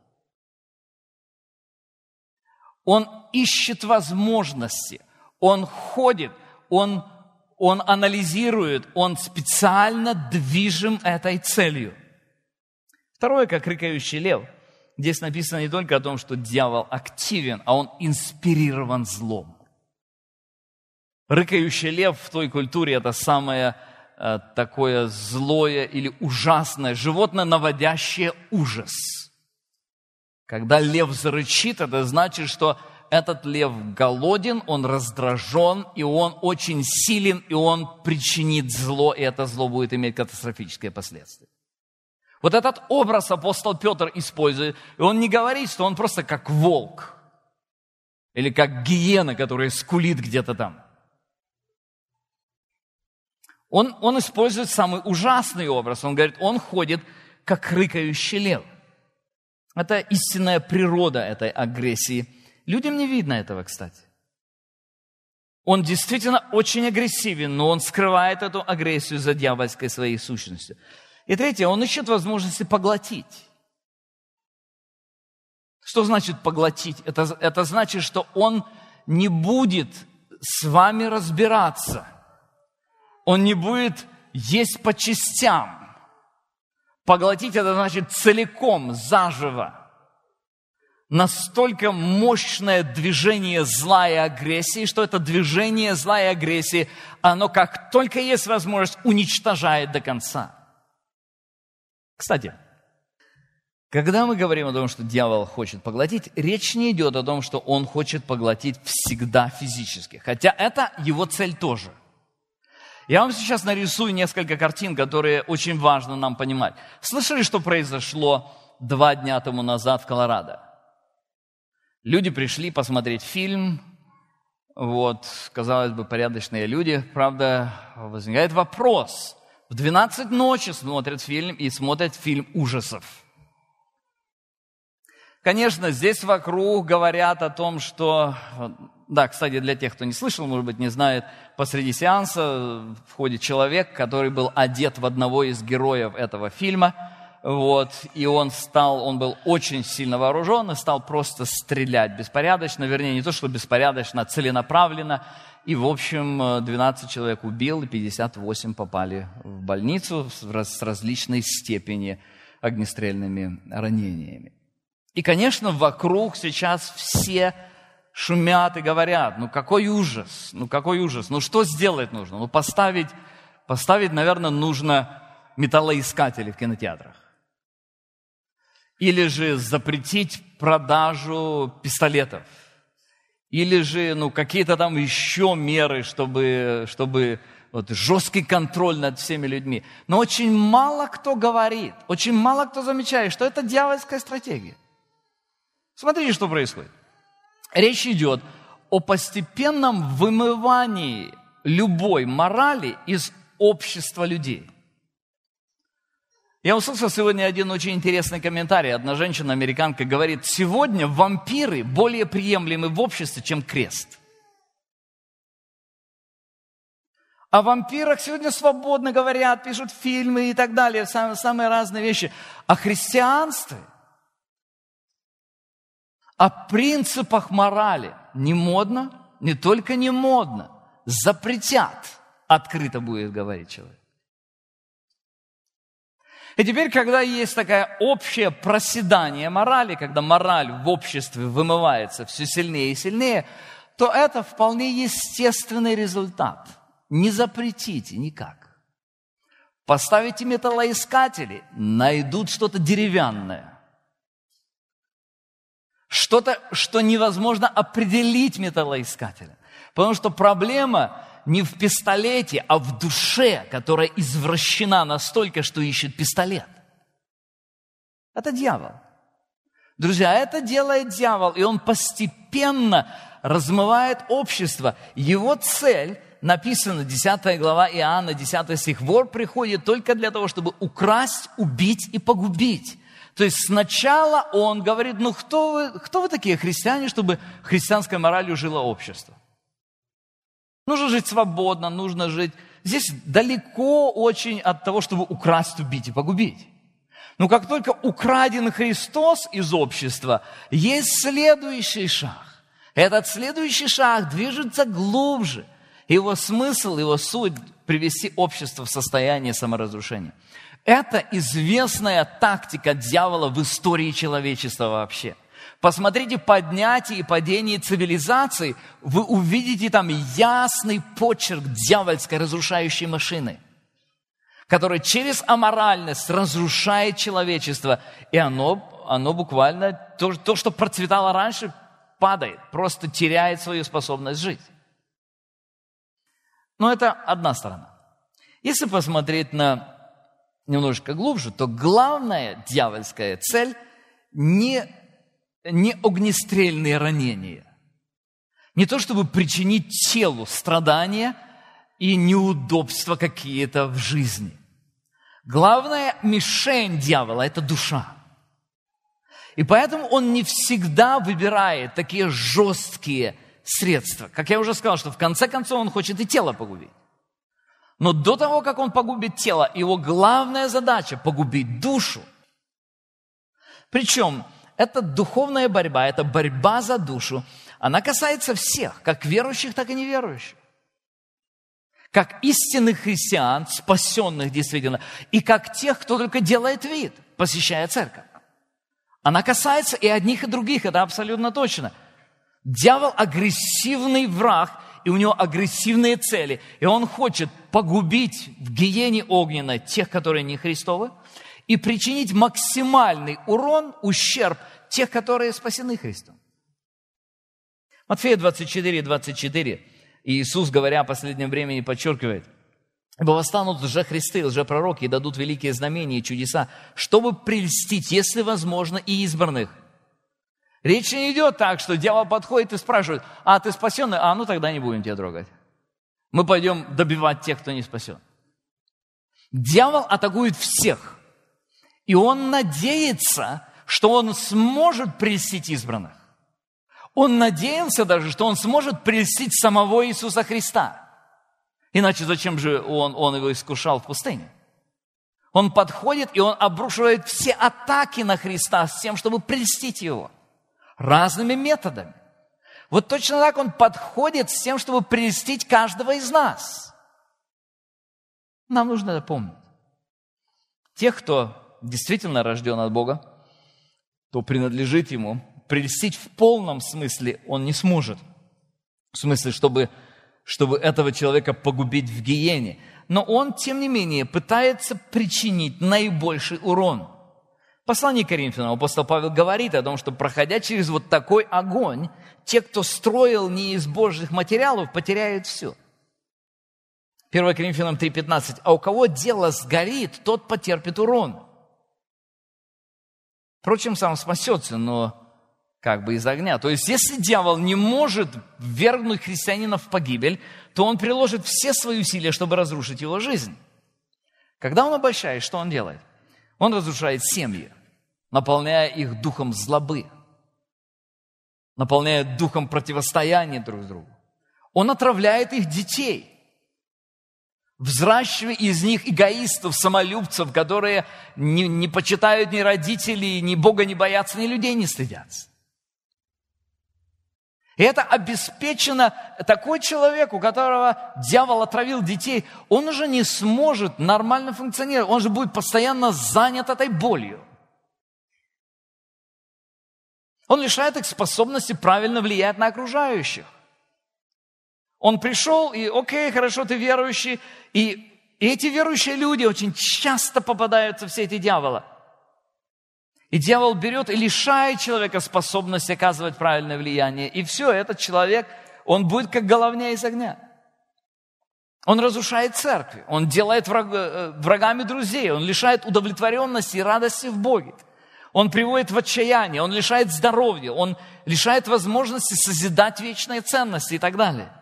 Он ищет возможности, он ходит, он анализирует, он специально движим этой целью. Второе, как рыкающий лев. Здесь написано не только о том, что дьявол активен, а он инспирирован злом. Рыкающий лев в той культуре – это самое такое злое или ужасное животное, наводящее ужас. Когда лев зарычит, это значит, что этот лев голоден, он раздражен, и он очень силен, и он причинит зло, и это зло будет иметь катастрофические последствия. Вот этот образ апостол Петр использует, и он не говорит, что он просто как волк или как гиена, которая скулит где-то там. Он использует самый ужасный образ. Он говорит, он ходит, как рыкающий лев. Это истинная природа этой агрессии. Людям не видно этого, кстати. Он действительно очень агрессивен, но он скрывает эту агрессию за дьявольской своей сущностью. И третье, он ищет возможности поглотить. Что значит поглотить? Это значит, что он не будет с вами разбираться. Он не будет есть по частям. Поглотить — это значит целиком, заживо. настолько мощное движение зла и агрессии, что это движение зла и агрессии, оно как только есть возможность, уничтожает до конца. Кстати, когда мы говорим о том, что дьявол хочет поглотить, речь не идет о том, что он хочет поглотить всегда физически, хотя это его цель тоже. Я вам сейчас нарисую несколько картин, которые очень важно нам понимать. Слышали, что произошло 2 дня тому назад в Колорадо? Люди пришли посмотреть фильм, казалось бы, порядочные люди. Правда, возникает вопрос. В 12 ночи смотрят фильм и смотрят фильм ужасов. Конечно, здесь вокруг говорят о том, что... Да, кстати, для тех, кто не слышал, может быть, не знает, посреди сеанса входит человек, который был одет в одного из героев этого фильма, и он был очень сильно вооружен и стал просто стрелять беспорядочно, вернее, не то, что беспорядочно, а целенаправленно, и, в общем, 12 человек убил, и 58 попали в больницу с различной степени огнестрельными ранениями. И, конечно, вокруг сейчас все шумят и говорят, какой ужас, что сделать нужно? Поставить, наверное, нужно металлоискатели в кинотеатрах. Или же запретить продажу пистолетов. Или же, какие-то там еще меры, чтобы жесткий контроль над всеми людьми. Но очень мало кто говорит, очень мало кто замечает, что это дьявольская стратегия. Смотрите, что происходит. Речь идет о постепенном вымывании любой морали из общества людей. Я услышал сегодня один очень интересный комментарий. Одна женщина-американка говорит, сегодня вампиры более приемлемы в обществе, чем крест. О вампирах сегодня свободно говорят, пишут фильмы и так далее, самые разные вещи. О христианстве, о принципах морали не модно, не только не модно, запретят, открыто будет говорить человек. И теперь, когда есть такое общее проседание морали, когда мораль в обществе вымывается все сильнее и сильнее, то это вполне естественный результат. Не запретите никак. Поставите металлоискатели, найдут что-то деревянное. Что-то, что невозможно определить металлоискателем. Потому что проблема не в пистолете, а в душе, которая извращена настолько, что ищет пистолет. Это дьявол. Друзья, это делает дьявол, и он постепенно размывает общество. Его цель, написано 10 глава Иоанна, 10 стих, вор приходит только для того, чтобы украсть, убить и погубить. То есть сначала он говорит, кто вы такие христиане, чтобы христианской моралью жило общество? Нужно жить свободно, нужно жить... Здесь далеко очень от того, чтобы украсть, убить и погубить. Но как только украден Христос из общества, есть следующий шаг. Этот следующий шаг движется глубже. Его смысл, его суть – привести общество в состояние саморазрушения. Это известная тактика дьявола в истории человечества вообще. Посмотрите поднятие и падение цивилизаций, вы увидите там ясный почерк дьявольской разрушающей машины, которая через аморальность разрушает человечество, и оно буквально, то, что процветало раньше, падает, просто теряет свою способность жить. Но это одна сторона. Если посмотреть немножко глубже, то главная дьявольская цель не огнестрельные ранения. Не то, чтобы причинить телу страдания и неудобства какие-то в жизни. Главная мишень дьявола – это душа. И поэтому он не всегда выбирает такие жесткие средства. Как я уже сказал, что в конце концов он хочет и тело погубить. Но до того, как он погубит тело, его главная задача – погубить душу. Причем, это духовная борьба, это борьба за душу. Она касается всех, как верующих, так и неверующих. Как истинных христиан, спасенных действительно, и как тех, кто только делает вид, посещая церковь. Она касается и одних, и других, это абсолютно точно. Дьявол агрессивный враг, и у него агрессивные цели. И он хочет погубить в гиене огненной тех, которые не Христовы, и причинить максимальный урон, ущерб тех, которые спасены Христом. Матфея 24:24. Иисус, говоря о последнем времени, подчеркивает: «Ибо восстанут лжехристы, лжепророки, и дадут великие знамения и чудеса, чтобы прельстить, если возможно, и избранных». Речь не идет так, что дьявол подходит и спрашивает: «А ты спасенный? А ну тогда не будем тебя трогать. Мы пойдем добивать тех, кто не спасен». Дьявол атакует всех. И он надеется, что он сможет прельстить избранных. Он надеялся даже, что он сможет прельстить самого Иисуса Христа. Иначе зачем же он его искушал в пустыне? Он подходит, и он обрушивает все атаки на Христа с тем, чтобы прельстить его. Разными методами. Вот точно так он подходит с тем, чтобы прельстить каждого из нас. Нам нужно это помнить. Тех, кто действительно рожден от Бога, то принадлежит Ему, прельстить в полном смысле он не сможет. В смысле, чтобы этого человека погубить в гиене. Но он, тем не менее, пытается причинить наибольший урон. В послании к Коринфянам апостол Павел говорит о том, что, проходя через вот такой огонь, те, кто строил не из Божьих материалов, потеряют все. 1 Коринфянам 3:15. «А у кого дело сгорит, тот потерпит урон. Впрочем, сам спасется, но как бы из огня». То есть, если дьявол не может ввергнуть христианина в погибель, то он приложит все свои усилия, чтобы разрушить его жизнь. Когда он обольщает, что он делает? Он разрушает семьи, наполняя их духом злобы, наполняя духом противостояния друг другу. Он отравляет их детей, взращивая из них эгоистов, самолюбцев, которые не почитают ни родителей, ни Бога не боятся, ни людей не стыдятся. И это обеспечено такой человек, у которого дьявол отравил детей, он уже не сможет нормально функционировать, он же будет постоянно занят этой болью. Он лишает их способности правильно влиять на окружающих. Он пришел, и окей, хорошо, ты верующий, и эти верующие люди очень часто попадаются в сети дьявола. И дьявол берет и лишает человека способности оказывать правильное влияние. И все, этот человек, он будет как головня из огня. Он разрушает церкви, он делает врагами друзей, он лишает удовлетворенности и радости в Боге. Он приводит в отчаяние, он лишает здоровья, он лишает возможности созидать вечные ценности и так далее.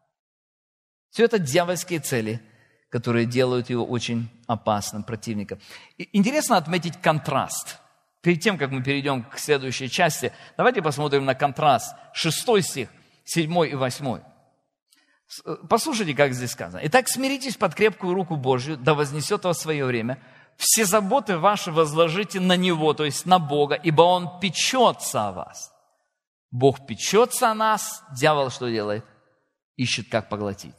Все это дьявольские цели, которые делают его очень опасным противником. И интересно отметить контраст. Перед тем, как мы перейдем к следующей части, давайте посмотрим на контраст. 6 стих, 7 и 8. Послушайте, как здесь сказано. «Итак, смиритесь под крепкую руку Божью, да вознесет вас свое время. Все заботы ваши возложите на Него, то есть на Бога, ибо Он печется о вас». Бог печется о нас, дьявол что делает? Ищет, как поглотить.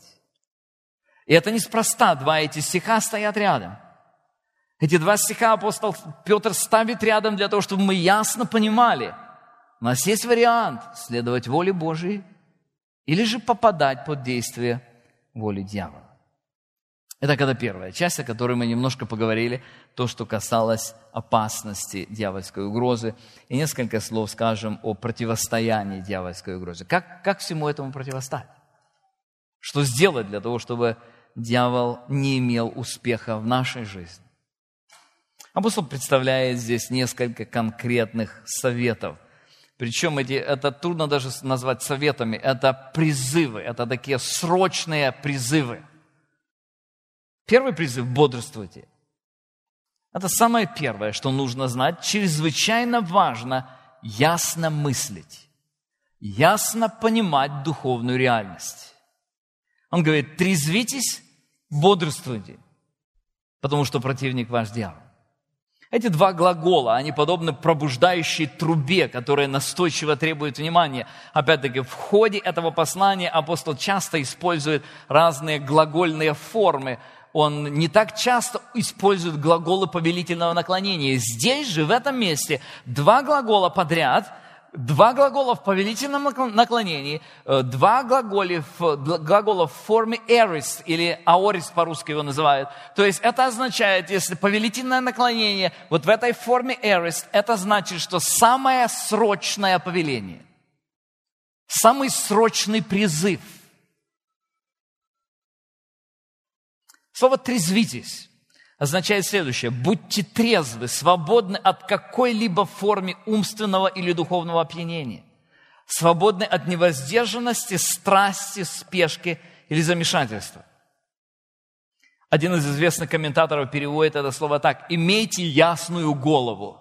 И это неспроста, два эти стиха стоят рядом. Эти два стиха апостол Петр ставит рядом для того, чтобы мы ясно понимали, у нас есть вариант следовать воле Божией или же попадать под действие воли дьявола. Это когда первая часть, о которой мы немножко поговорили, то, что касалось опасности дьявольской угрозы. И несколько слов скажем о противостоянии дьявольской угрозе. Как всему этому противостоять? Что сделать для того, чтобы дьявол не имел успеха в нашей жизни? Апостол представляет здесь несколько конкретных советов. Причем это трудно даже назвать советами, это призывы, это такие срочные призывы. Первый призыв – бодрствуйте. Это самое первое, что нужно знать. Чрезвычайно важно ясно мыслить, ясно понимать духовную реальность. Он говорит, трезвитесь, бодрствуйте, потому что противник ваш дьявол. Эти два глагола, они подобны пробуждающей трубе, которая настойчиво требует внимания. Опять-таки, в ходе этого послания апостол часто использует разные глагольные формы, он не так часто использует глаголы повелительного наклонения. Здесь же, в этом месте, два глагола подряд, два глагола в повелительном наклонении, два глагола в форме aorist, или aorist по-русски его называют. То есть это означает, если повелительное наклонение вот в этой форме aorist, это значит, что самое срочное повеление, самый срочный призыв. Слово «трезвитесь» означает следующее: будьте трезвы, свободны от какой-либо формы умственного или духовного опьянения, свободны от невоздержанности, страсти, спешки или замешательства. Один из известных комментаторов переводит это слово так: имейте ясную голову.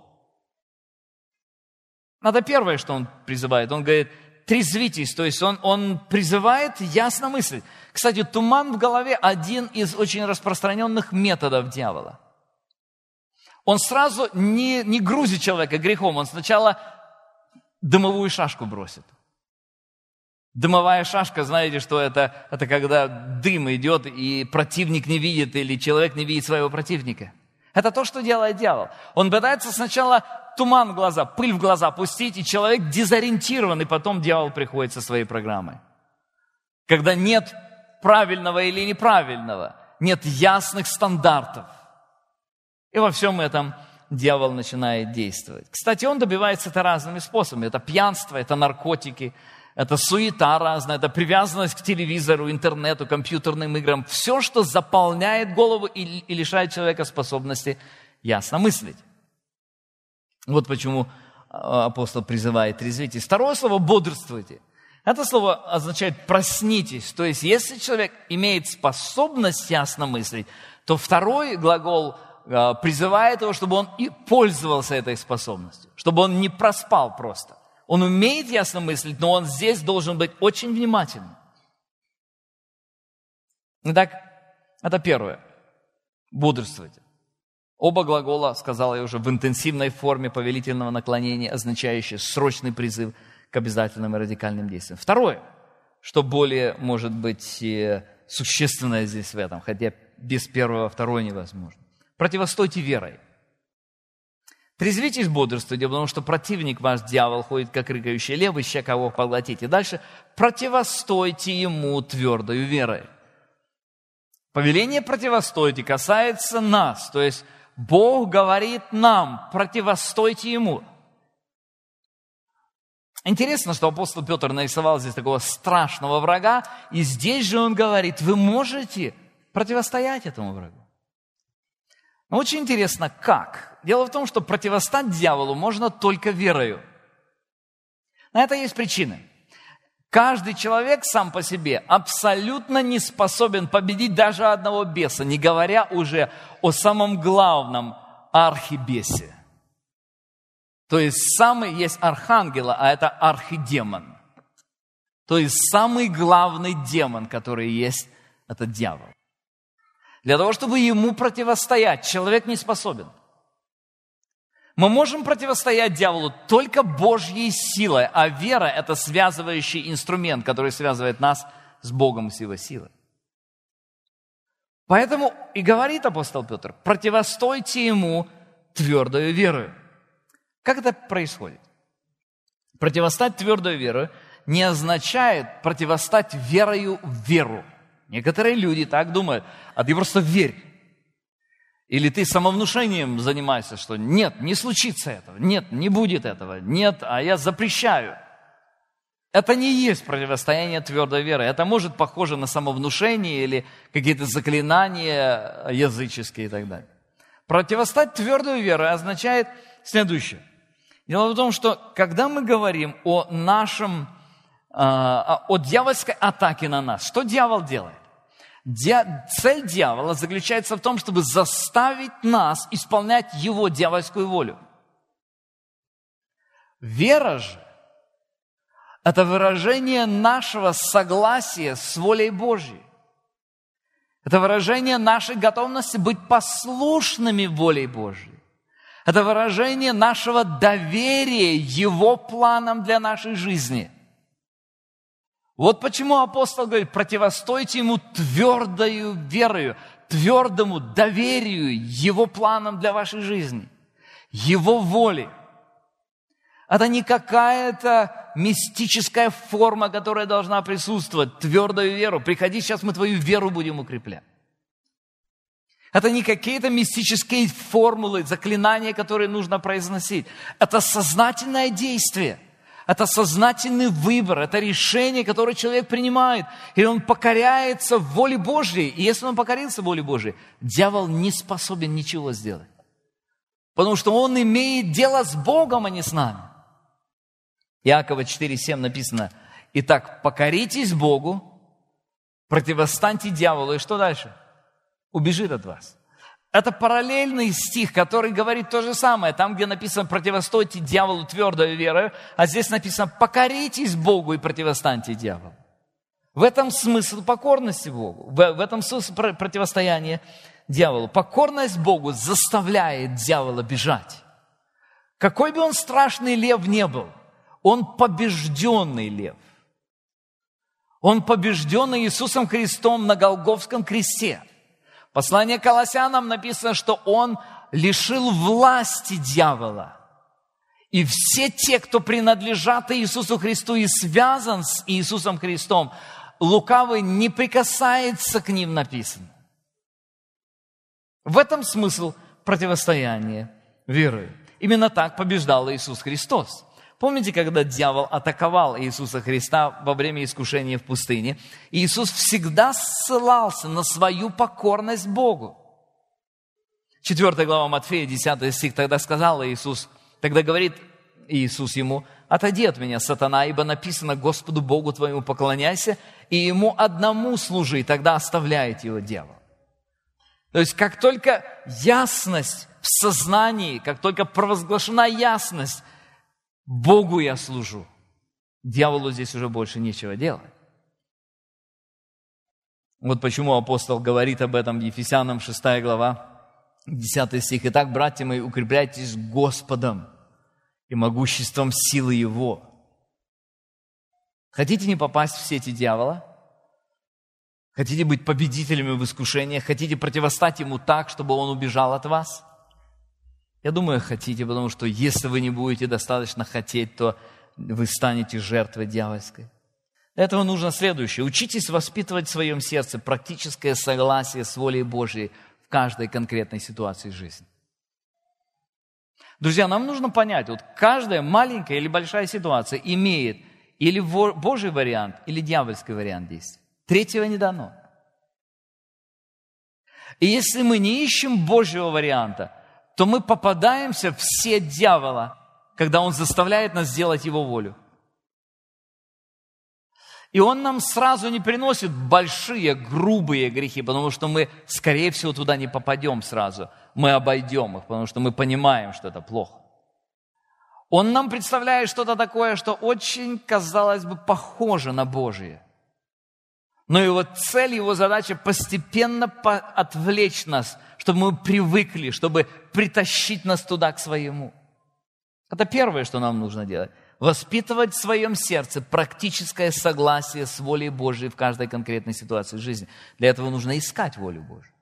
Это первое, что он призывает. Он говорит: трезвитесь, то есть он призывает ясно мыслить. Кстати, туман в голове – один из очень распространенных методов дьявола. Он сразу не грузит человека грехом, он сначала дымовую шашку бросит. Дымовая шашка, знаете, что это когда дым идет, и противник не видит, или человек не видит своего противника. Это то, что делает дьявол. Он пытается сначала туман в глаза, пыль в глаза пустить, и человек дезориентирован, и потом дьявол приходит со своей программой. Когда нет правильного или неправильного, нет ясных стандартов. И во всем этом дьявол начинает действовать. Кстати, он добивается это разными способами. Это пьянство, это наркотики, это суета разная, это привязанность к телевизору, интернету, компьютерным играм. Все, что заполняет голову и лишает человека способности ясно мыслить. Вот почему апостол призывает: трезвитесь. Второе слово «бодрствуйте». Это слово означает «проснитесь». То есть, если человек имеет способность ясно мыслить, то второй глагол призывает его, чтобы он и пользовался этой способностью, чтобы он не проспал просто. Он умеет ясно мыслить, но он здесь должен быть очень внимательным. Итак, это первое. Бодрствуйте. Оба глагола, сказал я уже, в интенсивной форме повелительного наклонения, означающие срочный призыв к обязательным и радикальным действиям. Второе, что более, может быть, существенное здесь в этом, хотя без первого второе невозможно. Противостойте верой. Трезвитесь, бодрствуйте, потому что противник ваш, дьявол, ходит, как рыкающий лев, ища кого поглотить. И дальше противостойте ему твердою верой. Повеление противостойте касается нас, то есть Бог говорит нам: противостойте ему. Интересно, что апостол Петр нарисовал здесь такого страшного врага, и здесь же он говорит: вы можете противостоять этому врагу. Но очень интересно, как? Дело в том, что противостать дьяволу можно только верою. На это есть причины. Каждый человек сам по себе абсолютно не способен победить даже одного беса, не говоря уже о самом главном архибесе. То есть есть архангела, а это архидемон. То есть самый главный демон, который есть, это дьявол. Для того, чтобы ему противостоять, человек не способен. Мы можем противостоять дьяволу только Божьей силой, а вера – это связывающий инструмент, который связывает нас с Богом и с Его силой. Поэтому и говорит апостол Петр: противостойте ему твердою верою. Как это происходит? Противостать твердою верою не означает противостать верою в веру. Некоторые люди так думают: а ты просто верь. Или ты самовнушением занимаешься, что нет, не случится этого, нет, не будет этого, нет, а я запрещаю. Это не есть противостояние твердой веры. Это может похоже на самовнушение или какие-то заклинания языческие и так далее. Противостать твердой верой означает следующее. Дело в том, что когда мы говорим о дьявольской атаке на нас, что дьявол делает? Цель дьявола заключается в том, чтобы заставить нас исполнять его дьявольскую волю. Вера же – это выражение нашего согласия с волей Божьей. Это выражение нашей готовности быть послушными воле Божьей. Это выражение нашего доверия Его планам для нашей жизни. Вот почему апостол говорит: противостойте ему твердою верою. твердому доверию Его планам для вашей жизни, Его воле. Это не какая-то мистическая форма, которая должна присутствовать, твердую веру. Приходи, сейчас мы твою веру будем укреплять. Это не какие-то мистические формулы, заклинания, которые нужно произносить. Это сознательное действие. Это сознательный выбор, это решение, которое человек принимает. И он покоряется воле Божьей. И если он покорился воле Божьей, дьявол не способен ничего сделать. Потому что он имеет дело с Богом, а не с нами. Иакова 4:7 написано: «Итак, покоритесь Богу, противостаньте дьяволу». И что дальше? Убежит от вас. Это параллельный стих, который говорит то же самое. Там, где написано «противостойте дьяволу твердой верой», а здесь написано «покоритесь Богу и противостаньте дьяволу». В этом смысл покорности Богу, в этом смысл противостояния дьяволу. Покорность Богу заставляет дьявола бежать. Какой бы он страшный лев не был, он побежденный лев. Он побежденный Иисусом Христом на Голгофском кресте. Послание к Колоссянам написано, что он лишил власти дьявола. И все те, кто принадлежат Иисусу Христу и связан с Иисусом Христом, лукавый не прикасается к ним, написано. В этом смысл противостояния веры. Именно так побеждал Иисус Христос. Помните, когда дьявол атаковал Иисуса Христа во время искушения в пустыне? Иисус всегда ссылался на свою покорность Богу. 4 глава Матфея, 10 стих, тогда говорит Иисус ему: «Отойди от меня, сатана, ибо написано: Господу Богу твоему поклоняйся, и Ему одному служи, тогда оставляет его дьявол». То есть, как только ясность в сознании, как только провозглашена ясность, Богу я служу, дьяволу здесь уже больше нечего делать. Вот почему апостол говорит об этом в Ефесянам 6 глава, 10 стих. «Итак, братья мои, укрепляйтесь Господом и могуществом силы Его». Хотите не попасть в сети дьявола? Хотите быть победителями в искушениях? Хотите противостать ему так, чтобы он убежал от вас? Я думаю, хотите, потому что если вы не будете достаточно хотеть, то вы станете жертвой дьявольской. Для этого нужно следующее. Учитесь воспитывать в своем сердце практическое согласие с волей Божьей в каждой конкретной ситуации жизни. Друзья, нам нужно понять, вот каждая маленькая или большая ситуация имеет или Божий вариант, или дьявольский вариант действия. Третьего не дано. И если мы не ищем Божьего варианта, то мы попадаемся в сеть дьявола, когда он заставляет нас делать его волю. И он нам сразу не приносит большие, грубые грехи, потому что мы, скорее всего, туда не попадем сразу. Мы обойдем их, потому что мы понимаем, что это плохо. Он нам представляет что-то такое, что очень, казалось бы, похоже на Божие. Но его цель, его задача постепенно отвлечь нас, чтобы мы привыкли, чтобы притащить нас туда к своему. Это первое, что нам нужно делать. Воспитывать в своем сердце практическое согласие с волей Божьей в каждой конкретной ситуации жизни. Для этого нужно искать волю Божью.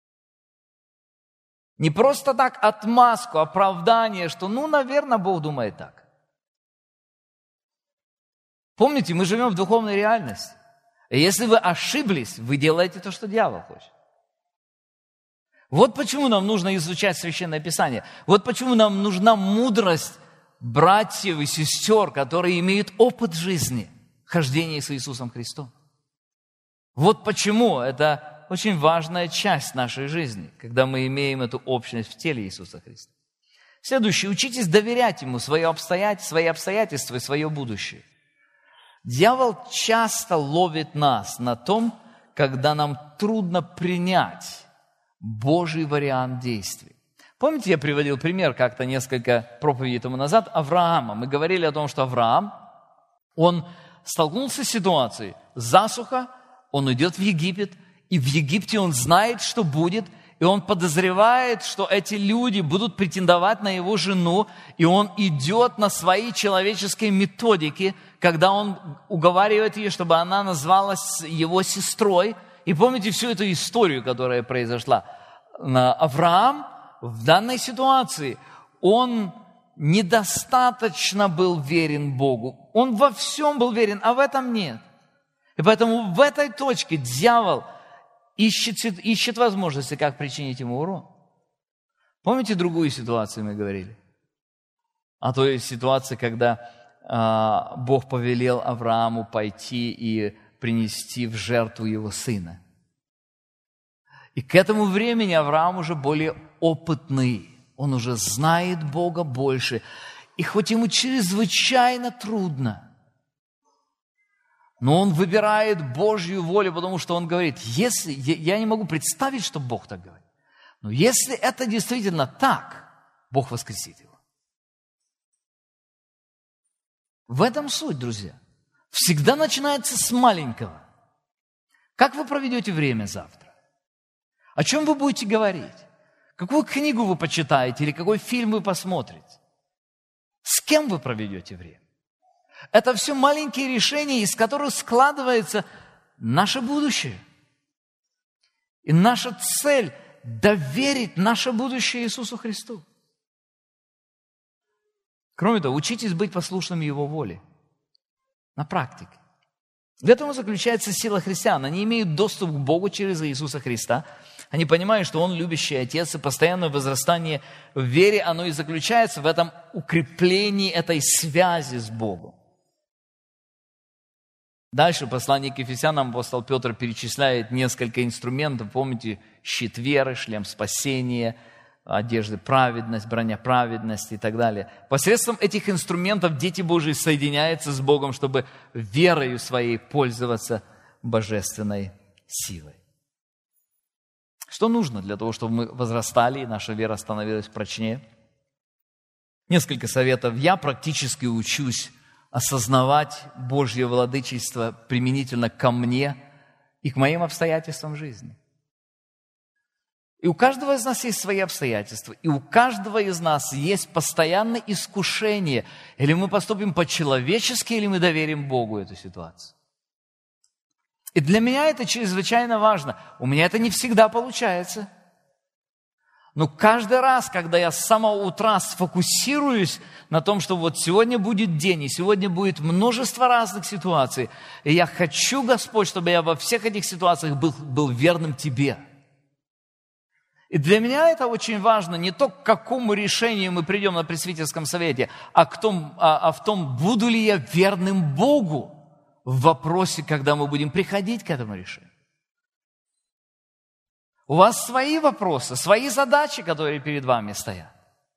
Не просто так отмазку, оправдание, что, наверное, Бог думает так. Помните, мы живем в духовной реальности. И если вы ошиблись, вы делаете то, что дьявол хочет. Вот почему нам нужно изучать Священное Писание. Вот почему нам нужна мудрость братьев и сестер, которые имеют опыт жизни, хождения с Иисусом Христом. Вот почему это очень важная часть нашей жизни, когда мы имеем эту общность в теле Иисуса Христа. Следующее. Учитесь доверять Ему свои обстоятельства и свое будущее. Дьявол часто ловит нас на том, когда нам трудно принять Божий вариант действий. Помните, я приводил пример как-то несколько проповедей тому назад Авраама. Мы говорили о том, что Авраам, он столкнулся с ситуацией засуха, он идет в Египет, и в Египте он знает, что будет, и он подозревает, что эти люди будут претендовать на его жену, и он идет на свои человеческие методики, когда он уговаривает ее, чтобы она назвалась его сестрой, И помните всю эту историю, которая произошла. Авраам в данной ситуации, он недостаточно был верен Богу. Он во всем был верен, а в этом нет. И поэтому в этой точке дьявол ищет возможности, как причинить ему урон. Помните другую ситуацию мы говорили? О той ситуации, когда Бог повелел Аврааму пойти и принести в жертву его сына. И к этому времени Авраам уже более опытный. Он уже знает Бога больше. И хоть ему чрезвычайно трудно, но он выбирает Божью волю, потому что он говорит, если я не могу представить, что Бог так говорит, но если это действительно так, Бог воскресит его. В этом суть, друзья. Всегда начинается с маленького. Как вы проведете время завтра? О чем вы будете говорить? Какую книгу вы почитаете или какой фильм вы посмотрите? С кем вы проведете время? Это все маленькие решения, из которых складывается наше будущее. И наша цель – доверить наше будущее Иисусу Христу. Кроме того, учитесь быть послушным Его воле на практике. В этом заключается сила христиан. Они имеют доступ к Богу через Иисуса Христа. Они понимают, что Он любящий Отец, и постоянное возрастание в вере, оно и заключается в этом укреплении этой связи с Богом. Дальше в послании к Ефесянам апостол Петр перечисляет несколько инструментов. Помните, щит веры, шлем спасения, одежды праведность, броня праведности и так далее. Посредством этих инструментов дети Божьи соединяются с Богом, чтобы верою своей пользоваться божественной силой. Что нужно для того, чтобы мы возрастали и наша вера становилась прочнее? Несколько советов. Я практически учусь осознавать Божье владычество применительно ко мне и к моим обстоятельствам жизни. И у каждого из нас есть свои обстоятельства, и у каждого из нас есть постоянное искушение. Или мы поступим по-человечески, или мы доверим Богу эту ситуацию. И для меня это чрезвычайно важно. У меня это не всегда получается. Но каждый раз, когда я с самого утра сфокусируюсь на том, что вот сегодня будет день, и сегодня будет множество разных ситуаций, и я хочу, Господь, чтобы я во всех этих ситуациях был верным Тебе. И для меня это очень важно, не то, к какому решению мы придем на пресвитерском совете, а в том, буду ли я верным Богу в вопросе, когда мы будем приходить к этому решению. У вас свои вопросы, свои задачи, которые перед вами стоят.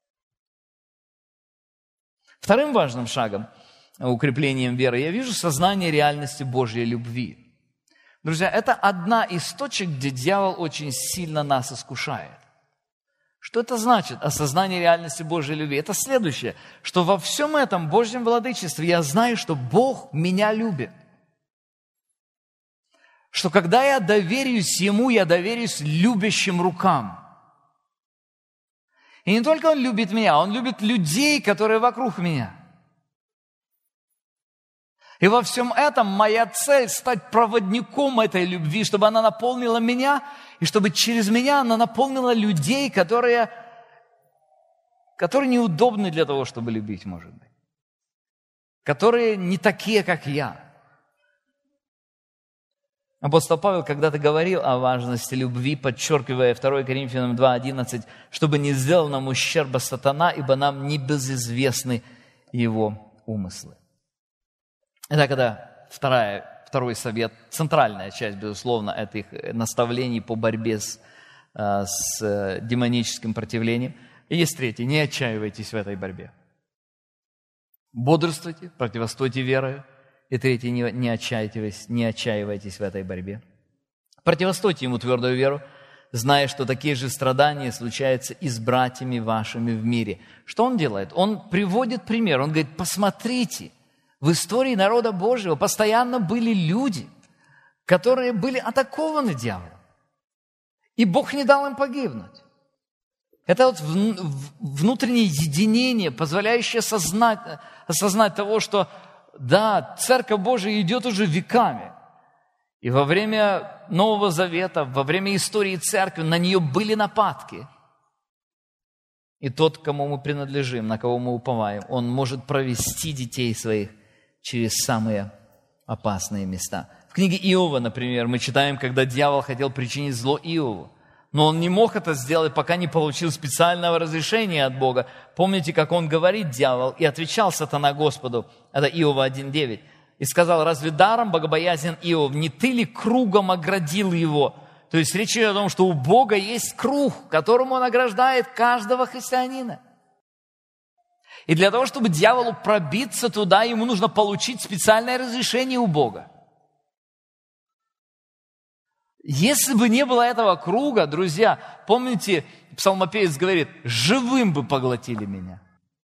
Вторым важным шагом, укреплением веры, я вижу сознание реальности Божьей любви. Друзья, это одна из точек, где дьявол очень сильно нас искушает. Что это значит, осознание реальности Божьей любви? Это следующее, что во всем этом Божьем владычестве я знаю, что Бог меня любит. Что когда я доверюсь Ему, я доверюсь любящим рукам. И не только Он любит меня, Он любит людей, которые вокруг меня. И во всем этом моя цель стать проводником этой любви, чтобы она наполнила меня, и чтобы через меня она наполнила людей, которые неудобны для того, чтобы любить, может быть. Которые не такие, как я. Апостол Павел когда-то говорил о важности любви, подчеркивая 2 Коринфянам 2:11, чтобы не сделал нам ущерба сатана, ибо нам не безызвестны его умыслы. Это второй совет, центральная часть, безусловно, этих наставлений по борьбе с демоническим противлением. И есть третий, не отчаивайтесь в этой борьбе. Бодрствуйте, противостойте верою. И третий, не отчаивайтесь в этой борьбе. Противостойте ему твердую веру, зная, что такие же страдания случаются и с братьями вашими в мире. Что он делает? Он приводит пример. Он говорит, посмотрите, в истории народа Божьего постоянно были люди, которые были атакованы дьяволом. И Бог не дал им погибнуть. Это вот внутреннее единение, позволяющее осознать того, что да, Церковь Божия идет уже веками. И во время Нового Завета, во время истории церкви на нее были нападки. И тот, кому мы принадлежим, на кого мы уповаем, он может провести детей своих через самые опасные места. В книге Иова, например, мы читаем, когда дьявол хотел причинить зло Иову. Но он не мог это сделать, пока не получил специального разрешения от Бога. Помните, как он говорит, дьявол, и отвечал сатана Господу, это Иова 1:9, и сказал: разве даром богобоязен Иов, не ты ли кругом оградил его? То есть речь идет о том, что у Бога есть круг, которым он ограждает каждого христианина. И для того, чтобы дьяволу пробиться туда, ему нужно получить специальное разрешение у Бога. Если бы не было этого круга, друзья, помните, псалмопевец говорит: живым бы поглотили меня.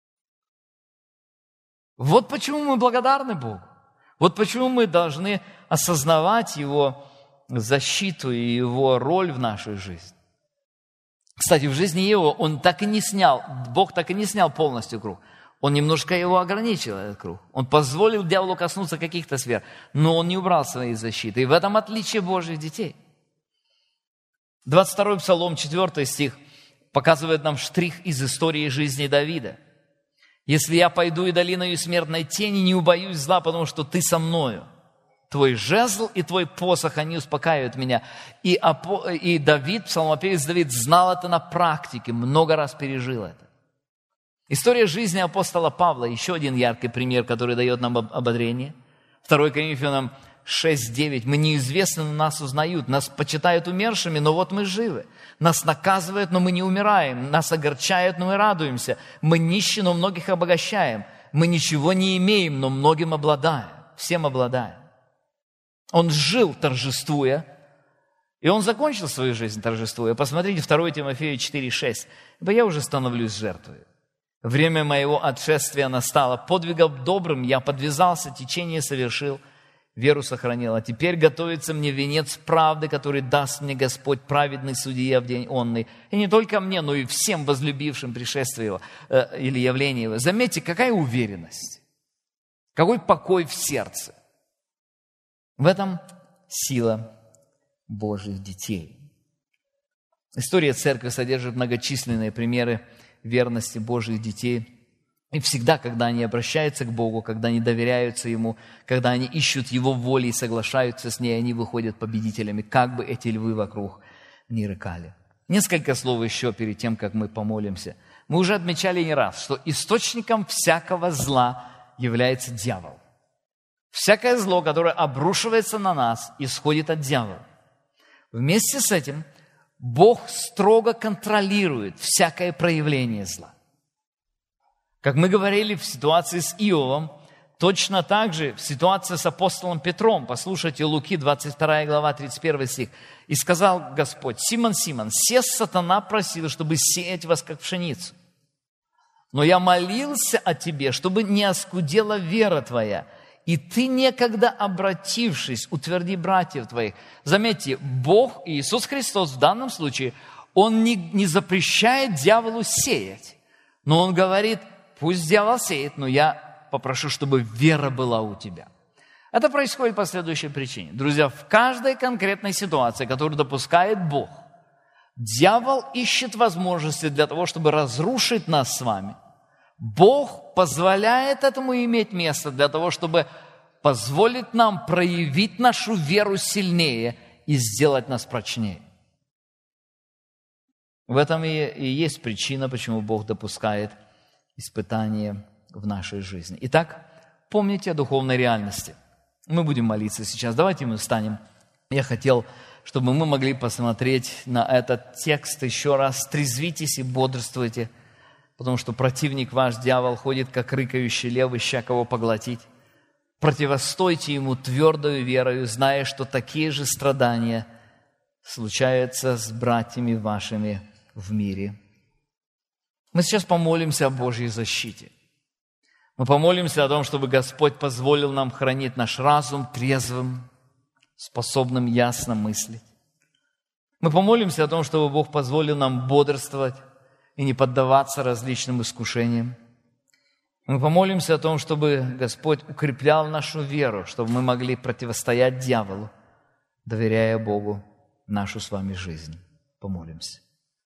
Вот почему мы благодарны Богу. Вот почему мы должны осознавать Его защиту и Его роль в нашей жизни. Кстати, в жизни Иова Бог так и не снял полностью круг. Он немножко его ограничил, этот круг. Он позволил дьяволу коснуться каких-то сфер, но он не убрал своей защиты. И в этом отличие Божьих детей. 22-й Псалом, 4 стих, показывает нам штрих из истории жизни Давида. «Если я пойду и долиною смертной тени, не убоюсь зла, потому что ты со мною. Твой жезл и твой посох, они успокаивают меня». И Давид, псалмопевец Давид, знал это на практике, много раз пережил это. История жизни апостола Павла, еще один яркий пример, который дает нам ободрение. 2 Коринфянам 6:9. «Мы неизвестны, но нас узнают. Нас почитают умершими, но вот мы живы. Нас наказывают, но мы не умираем. Нас огорчают, но мы радуемся. Мы нищи, но многих обогащаем. Мы ничего не имеем, но многим обладаем». Всем обладаем. Он жил, торжествуя, и он закончил свою жизнь, торжествуя. Посмотрите, 2 Тимофею 4:6. «Ибо я уже становлюсь жертвой. Время моего отшествия настало. Подвигом добрым я подвязался, течение совершил, веру сохранил. А теперь готовится мне венец правды, который даст мне Господь, праведный судья в день онный. И не только мне, но и всем возлюбившим пришествие Его или явление Его». Заметьте, какая уверенность, какой покой в сердце. В этом сила Божьих детей. История церкви содержит многочисленные примеры верности Божьих детей. И всегда, когда они обращаются к Богу, когда они доверяются Ему, когда они ищут Его воли и соглашаются с ней, они выходят победителями, как бы эти львы вокруг ни рыкали. Несколько слов еще перед тем, как мы помолимся. Мы уже отмечали не раз, что источником всякого зла является дьявол. Всякое зло, которое обрушивается на нас, исходит от дьявола. Вместе с этим Бог строго контролирует всякое проявление зла. Как мы говорили в ситуации с Иовом, точно так же в ситуации с апостолом Петром. Послушайте Луки, 22 глава, 31 стих. «И сказал Господь: Симон, Симон, се сатана просил, чтобы сеять вас, как пшеницу. Но я молился о тебе, чтобы не оскудела вера твоя. И ты, некогда обратившись, утверди братьев твоих». Заметьте, Бог, Иисус Христос в данном случае, Он не запрещает дьяволу сеять. Но Он говорит: пусть дьявол сеет, но я попрошу, чтобы вера была у тебя. Это происходит по следующей причине. Друзья, в каждой конкретной ситуации, которую допускает Бог, дьявол ищет возможности для того, чтобы разрушить нас с вами. Бог позволяет этому иметь место для того, чтобы позволить нам проявить нашу веру сильнее и сделать нас прочнее. В этом и есть причина, почему Бог допускает испытания в нашей жизни. Итак, помните о духовной реальности. Мы будем молиться сейчас. Давайте мы встанем. Я хотел, чтобы мы могли посмотреть на этот текст еще раз. Трезвитесь и бодрствуйте, потому что противник ваш, дьявол, ходит, как рыкающий лев, ища кого поглотить. Противостойте ему твердою верою, зная, что такие же страдания случаются с братьями вашими в мире. Мы сейчас помолимся о Божьей защите. Мы помолимся о том, чтобы Господь позволил нам хранить наш разум трезвым, способным ясно мыслить. Мы помолимся о том, чтобы Бог позволил нам бодрствовать и не поддаваться различным искушениям. Мы помолимся о том, чтобы Господь укреплял нашу веру, чтобы мы могли противостоять дьяволу, доверяя Богу нашу с вами жизнь. Помолимся.